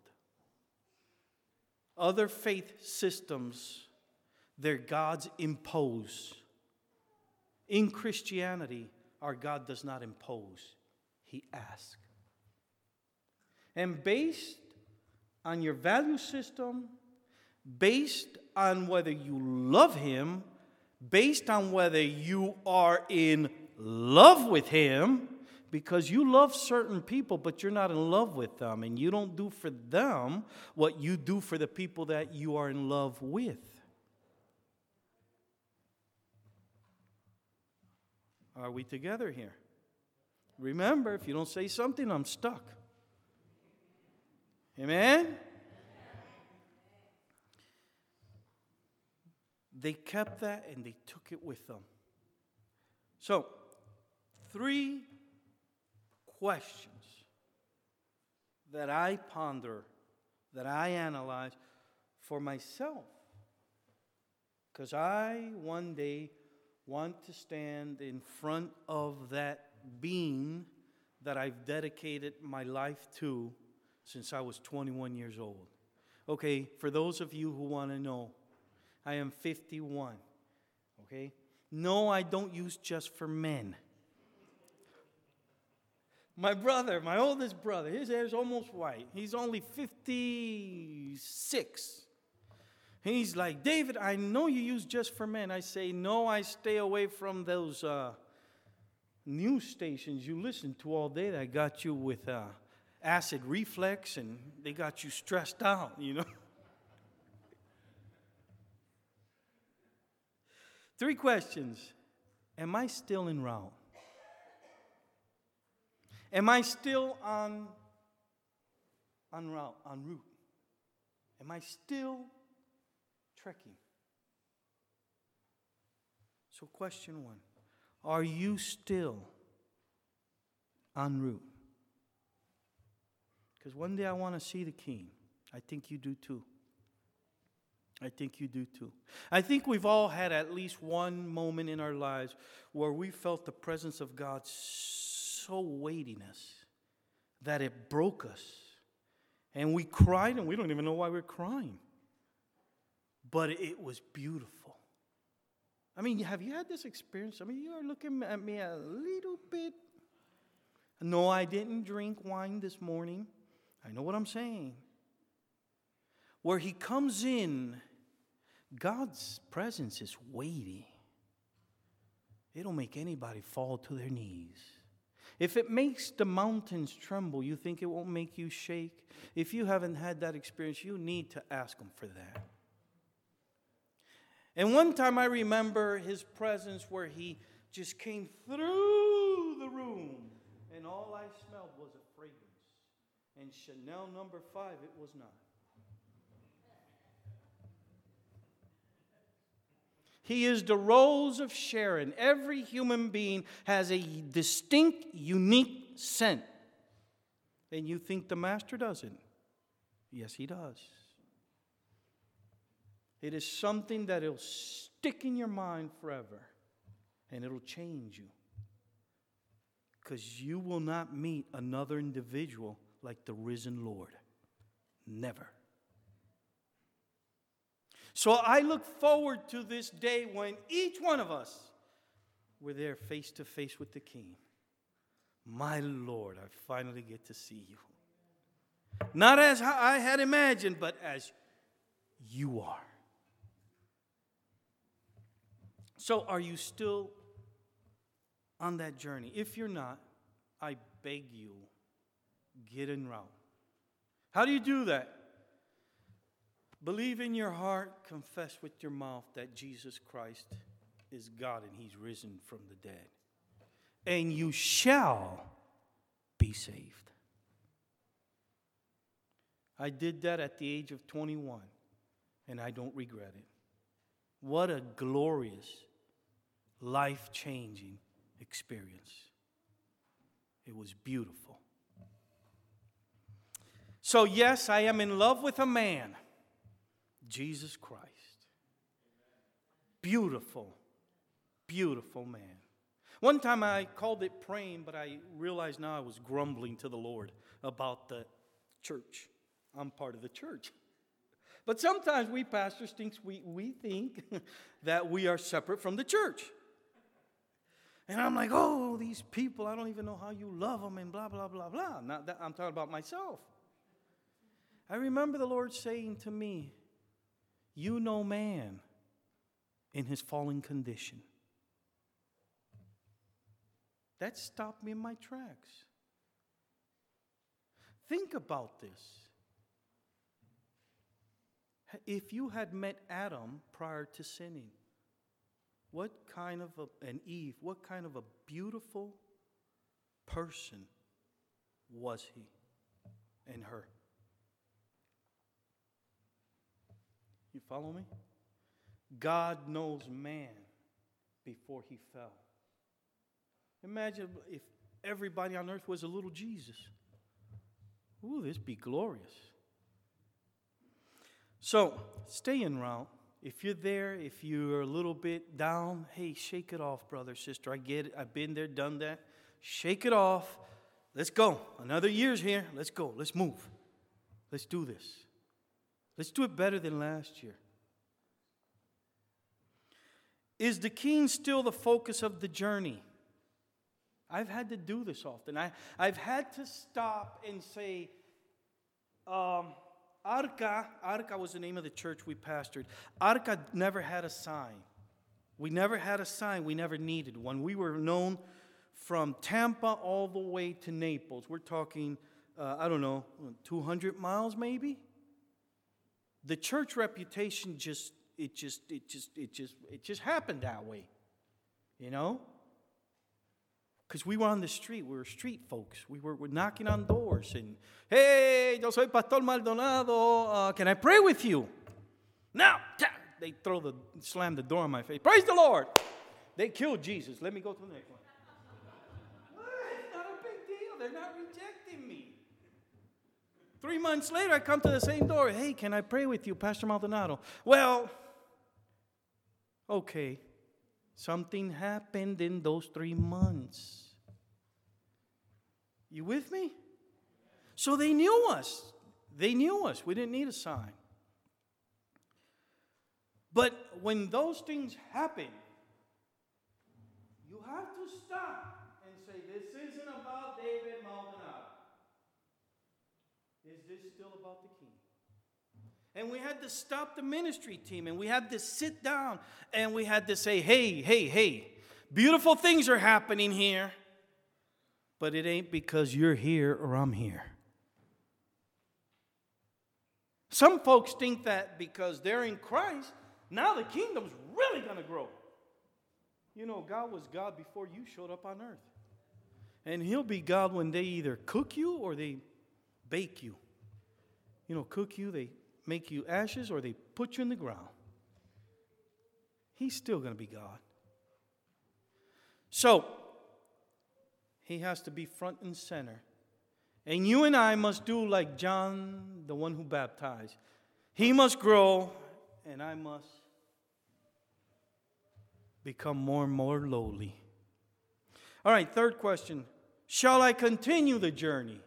Other faith systems, their gods impose. In Christianity, our God does not impose. He asks. And based on your value system, based on whether you love Him, based on whether you are in love with Him, because you love certain people, but you're not in love with them, and you don't do for them what you do for the people that you are in love with. Are we together here? Remember, if you don't say something, I'm stuck. Amen? They kept that and they took it with them. So, 3 questions that I ponder, that I analyze for myself. Because I one day want to stand in front of that being that I've dedicated my life to since I was 21 years old. Okay, for those of you who want to know, I am 51. Okay? No, I don't use just for men. My brother, my oldest brother, his hair is almost white. He's only 56. He's like, David, I know you use just for men. I say, no, I stay away from those news stations you listen to all day that got you with acid reflux and they got you stressed out, you know. 3 questions. Am I still en route? Am I still en route? Am I still trekking? So question 1. Are you still en route? Because one day I want to see the King. I think you do too. I think you do too. I think we've all had at least one moment in our lives where we felt the presence of God so weightiness that it broke us. And we cried and we don't even know why we're crying. But it was beautiful. I mean, have you had this experience? I mean, you are looking at me a little bit. No, I didn't drink wine this morning. I know what I'm saying. Where He comes in, God's presence is weighty. It'll make anybody fall to their knees. If it makes the mountains tremble, you think it won't make you shake? If you haven't had that experience, you need to ask Him for that. And one time I remember His presence where He just came through the room, and all I smelled was a fragrance. And Chanel number 5, it was not. He is the rose of Sharon. Every human being has a distinct, unique scent. And you think the Master doesn't? Yes, He does. It is something that will stick in your mind forever. And it'll change you. Because you will not meet another individual like the risen Lord. Never. So I look forward to this day when each one of us were there face to face with the King. My Lord, I finally get to see you. Not as I had imagined, but as you are. So are you still on that journey? If you're not, I beg you, get en route. How do you do that? Believe in your heart, confess with your mouth that Jesus Christ is God and He's risen from the dead. And you shall be saved. I did that at the age of 21, and I don't regret it. What a glorious, life-changing experience. It was beautiful. So yes, I am in love with a man, Jesus Christ. Beautiful, beautiful man. One time I called it praying, but I realized now I was grumbling to the Lord about the church. I'm part of the church. But sometimes we pastors think we think that we are separate from the church. And I'm like, oh, these people, I don't even know how you love them and blah, blah, blah, blah. Not that, I'm talking about myself. I remember the Lord saying to me, you know man in his fallen condition. That stopped me in my tracks. Think about this. If you had met Adam prior to sinning, what kind of an Eve, what kind of a beautiful person was he and her? You follow me? God knows man before he fell. Imagine if everybody on earth was a little Jesus. Ooh, this would be glorious. So, stay en route. If you're there, if you're a little bit down, hey, shake it off, brother, sister. I get it. I've been there, done that. Shake it off. Let's go. Another year's here. Let's go. Let's move. Let's do this. Let's do it better than last year. Is the king still the focus of the journey? I've had to do this often. I've had to stop and say, Arca was the name of the church we pastored. Arca never had a sign. We never had a sign. We never needed one. We were known from Tampa all the way to Naples. We're talking, 200 miles maybe. The church reputation just happened that way, you know. Because we were on the street. We were street folks. We're knocking on doors and, hey, yo soy Pastor Maldonado. Can I pray with you? No. They slam the door in my face. Praise the Lord. They killed Jesus. Let me go to the next one. What? It's not a big deal. They're not rejecting me. 3 months later, I come to the same door. Hey, can I pray with you, Pastor Maldonado? Well, okay. Something happened in those 3 months. You with me? So they knew us. They knew us. We didn't need a sign. But when those things happen, you have to stop and say, this isn't about David Maldonado. Is this still about the king? And we had to stop the ministry team, and we had to sit down, and we had to say, hey, beautiful things are happening here, but it ain't because you're here or I'm here. Some folks think that because they're in Christ, now the kingdom's really going to grow. You know, God was God before you showed up on earth. And he'll be God when they either cook you or they bake you. You know, cook you, they make you ashes, or they put you in the ground. He's still going to be God. So, he has to be front and center. And you and I must do like John, the one who baptized. He must grow, and I must become more and more lowly. All right, third question. Shall I continue the journey?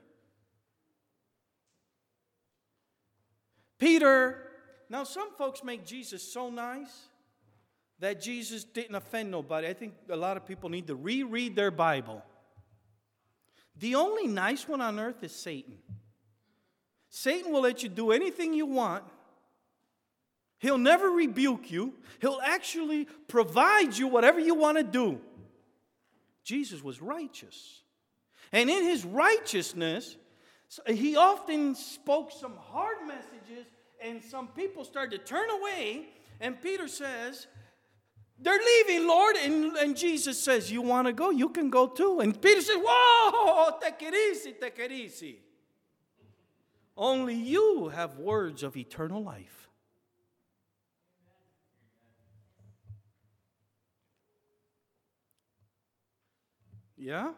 Peter, now some folks make Jesus so nice that Jesus didn't offend nobody. I think a lot of people need to reread their Bible. The only nice one on earth is Satan. Satan will let you do anything you want. He'll never rebuke you. He'll actually provide you whatever you want to do. Jesus was righteous. And in his righteousness, he often spoke some hard messages, and some people started to turn away. And Peter says, they're leaving, Lord. And Jesus says, you want to go? You can go too. And Peter says, whoa, take it easy, take it easy. Only you have words of eternal life. Yeah?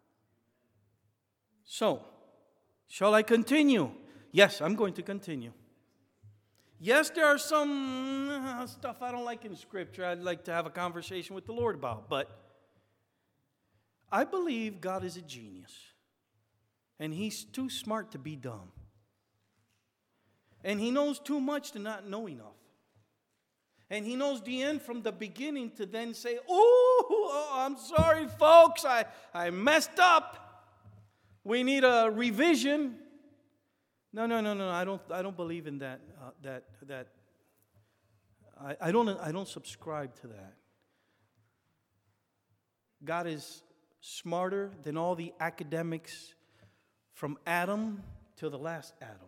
So, shall I continue? Yes, I'm going to continue. Yes, there are some stuff I don't like in Scripture I'd like to have a conversation with the Lord about, but I believe God is a genius. And He's too smart to be dumb. And He knows too much to not know enough. And He knows the end from the beginning to then say, oh, I'm sorry, folks, I messed up. We need a revision. No. I don't believe in that. I don't subscribe to that. God is smarter than all the academics from Adam to the last Adam.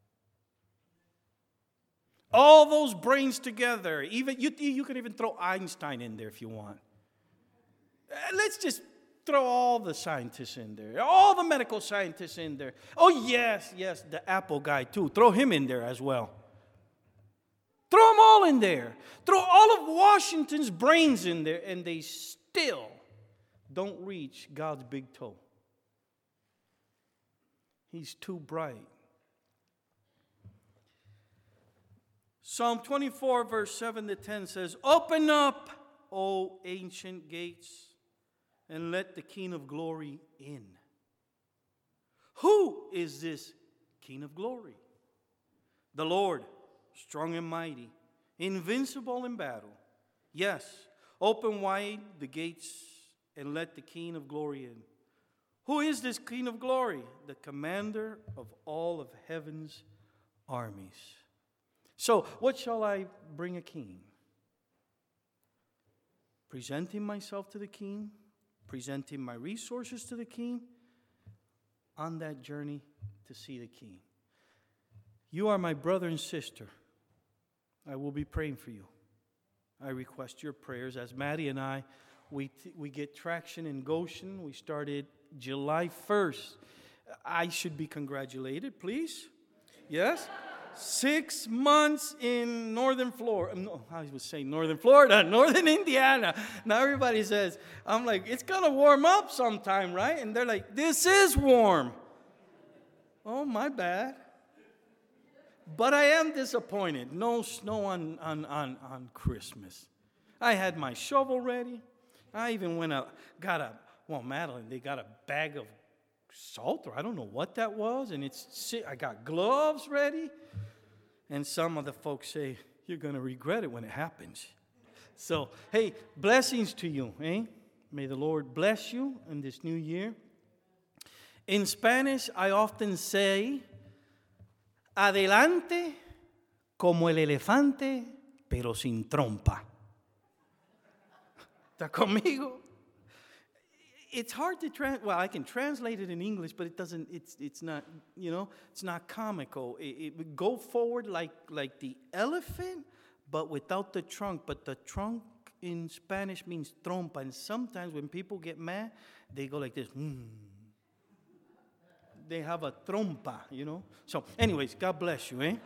All those brains together. Even you can even throw Einstein in there if you want. Let's just throw all the scientists in there. All the medical scientists in there. Oh, yes, the Apple guy too. Throw him in there as well. Throw them all in there. Throw all of Washington's brains in there, and they still don't reach God's big toe. He's too bright. Psalm 24, verse 7 to 10 says, open up, O ancient gates, and let the King of glory in. Who is this King of glory? The Lord, strong and mighty, invincible in battle. Yes, open wide the gates and let the King of glory in. Who is this King of glory? The commander of all of heaven's armies. So, what shall I bring a king? Presenting myself to the king, presenting my resources to the king, on that journey to see the king. You are my brother and sister. I will be praying for you. I request your prayers. As Maddie and I, we get traction in Goshen. We started July 1st. I should be congratulated, please. Yes? 6 months in northern Florida. No, I was saying northern Florida, northern Indiana. Now everybody says, I'm like, it's going to warm up sometime, right? And they're like, this is warm. Oh, my bad. But I am disappointed. No snow on Christmas. I had my shovel ready. I even went out, Madeline, they got a bag of salt, or I don't know what that was, and I got gloves ready. And some of the folks say, you're going to regret it when it happens. So, hey, blessings to you, eh? May the Lord bless you in this new year. In Spanish, I often say, adelante como el elefante, pero sin trompa. ¿Está conmigo? It's hard to I can translate it in English, but it's not, it's not comical. It would go forward like the elephant, but without the trunk. But the trunk in Spanish means trompa. And sometimes when people get mad, they go like this. They have a trompa, So anyways, God bless you, eh?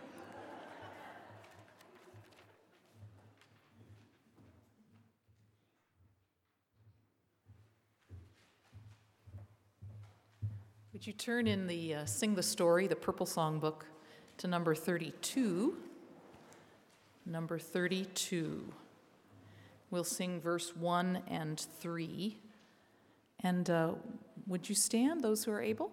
Would you turn in the Sing the Story, the Purple Songbook, to number 32? Number 32. We'll sing verse 1 and 3. And would you stand, those who are able?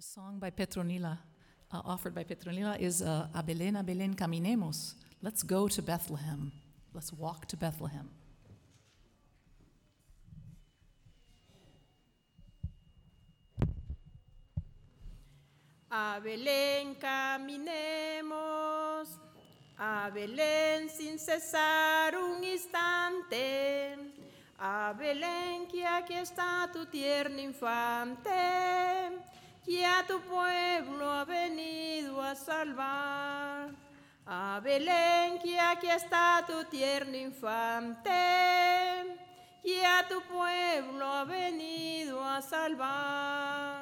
song by Petronila, offered by Petronila, is A Belén caminemos. Let's go to Bethlehem. Let's walk to Bethlehem. A Belén caminemos, a Belén sin cesar un instante, a Belén que aquí está tu tierno infante, que a tu pueblo ha venido a salvar. A Belén que aquí está tu tierno infante, que a tu pueblo ha venido a salvar.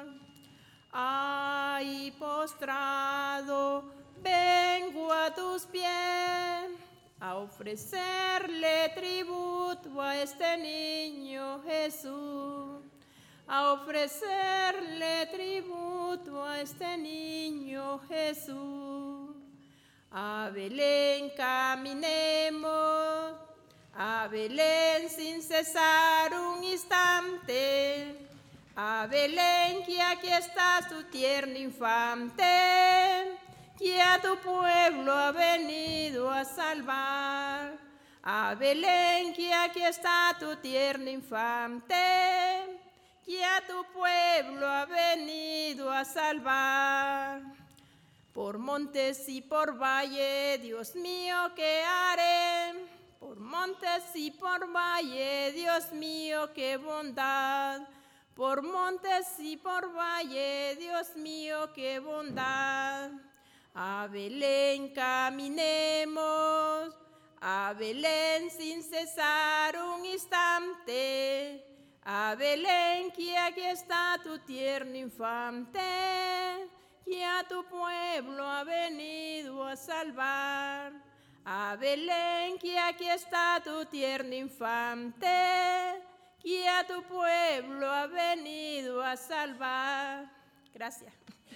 Ay, postrado, vengo a tus pies a ofrecerle tributo a este niño Jesús, a ofrecerle tributo a este niño Jesús. A Belén caminemos, a Belén sin cesar un instante, a Belén que aquí está tu tierno infante, que a tu pueblo ha venido a salvar. A Belén que aquí está tu tierno infante, que a tu pueblo ha venido a salvar. Por montes y por valle, Dios mío, ¿qué haré? Por montes y por valle, Dios mío, qué bondad. Por montes y por valle, Dios mío, qué bondad. A Belén caminemos, a Belén sin cesar un instante, a Belén que aquí está tu tierno infante, que a tu pueblo ha venido a salvar. A Belén que aquí está tu tierno infante, que a tu pueblo ha venido a salvar. Gracias.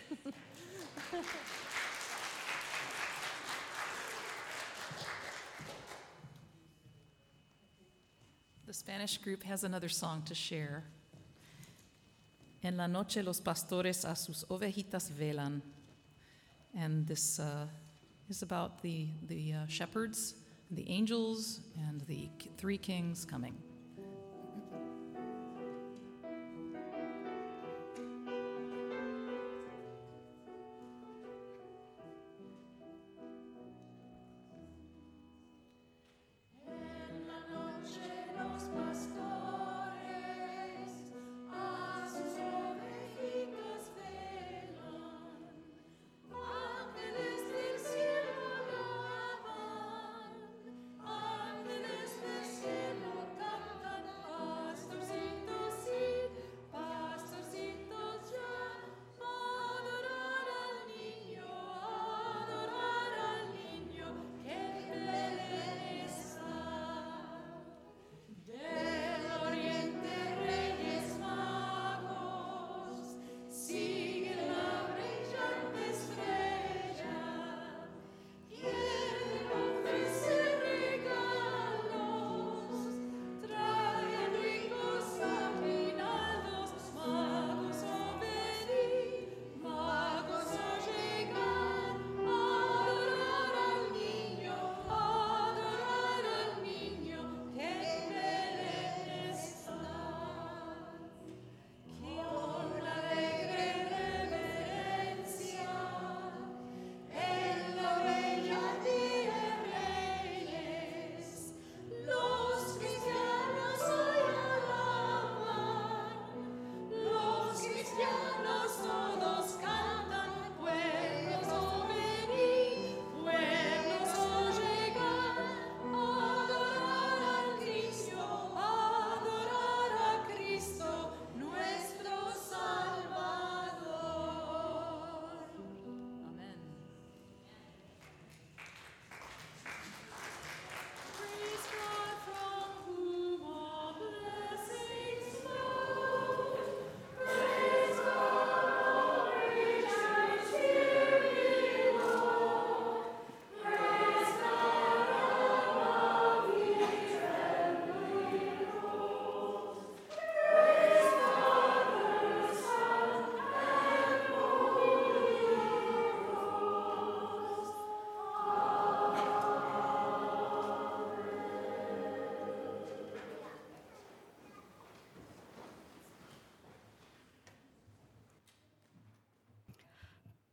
The Spanish group has another song to share. En la noche los pastores a sus ovejitas velan. And this is about the shepherds, the angels, and the three kings coming. Ángeles del cielo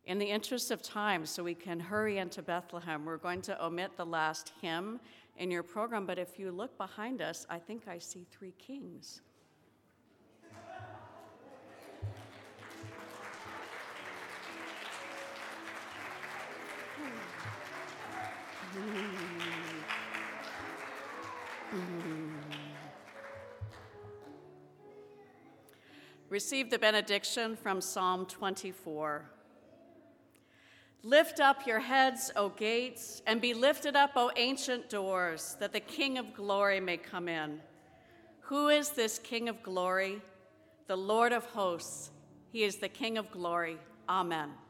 In the interest of time, so we can hurry into Bethlehem, we're going to omit the last hymn in your program, but if you look behind us, I think I see 3 kings. Receive the benediction from Psalm 24. Lift up your heads, O gates, and be lifted up, O ancient doors, that the King of glory may come in. Who is this King of glory? The Lord of hosts. He is the King of glory. Amen.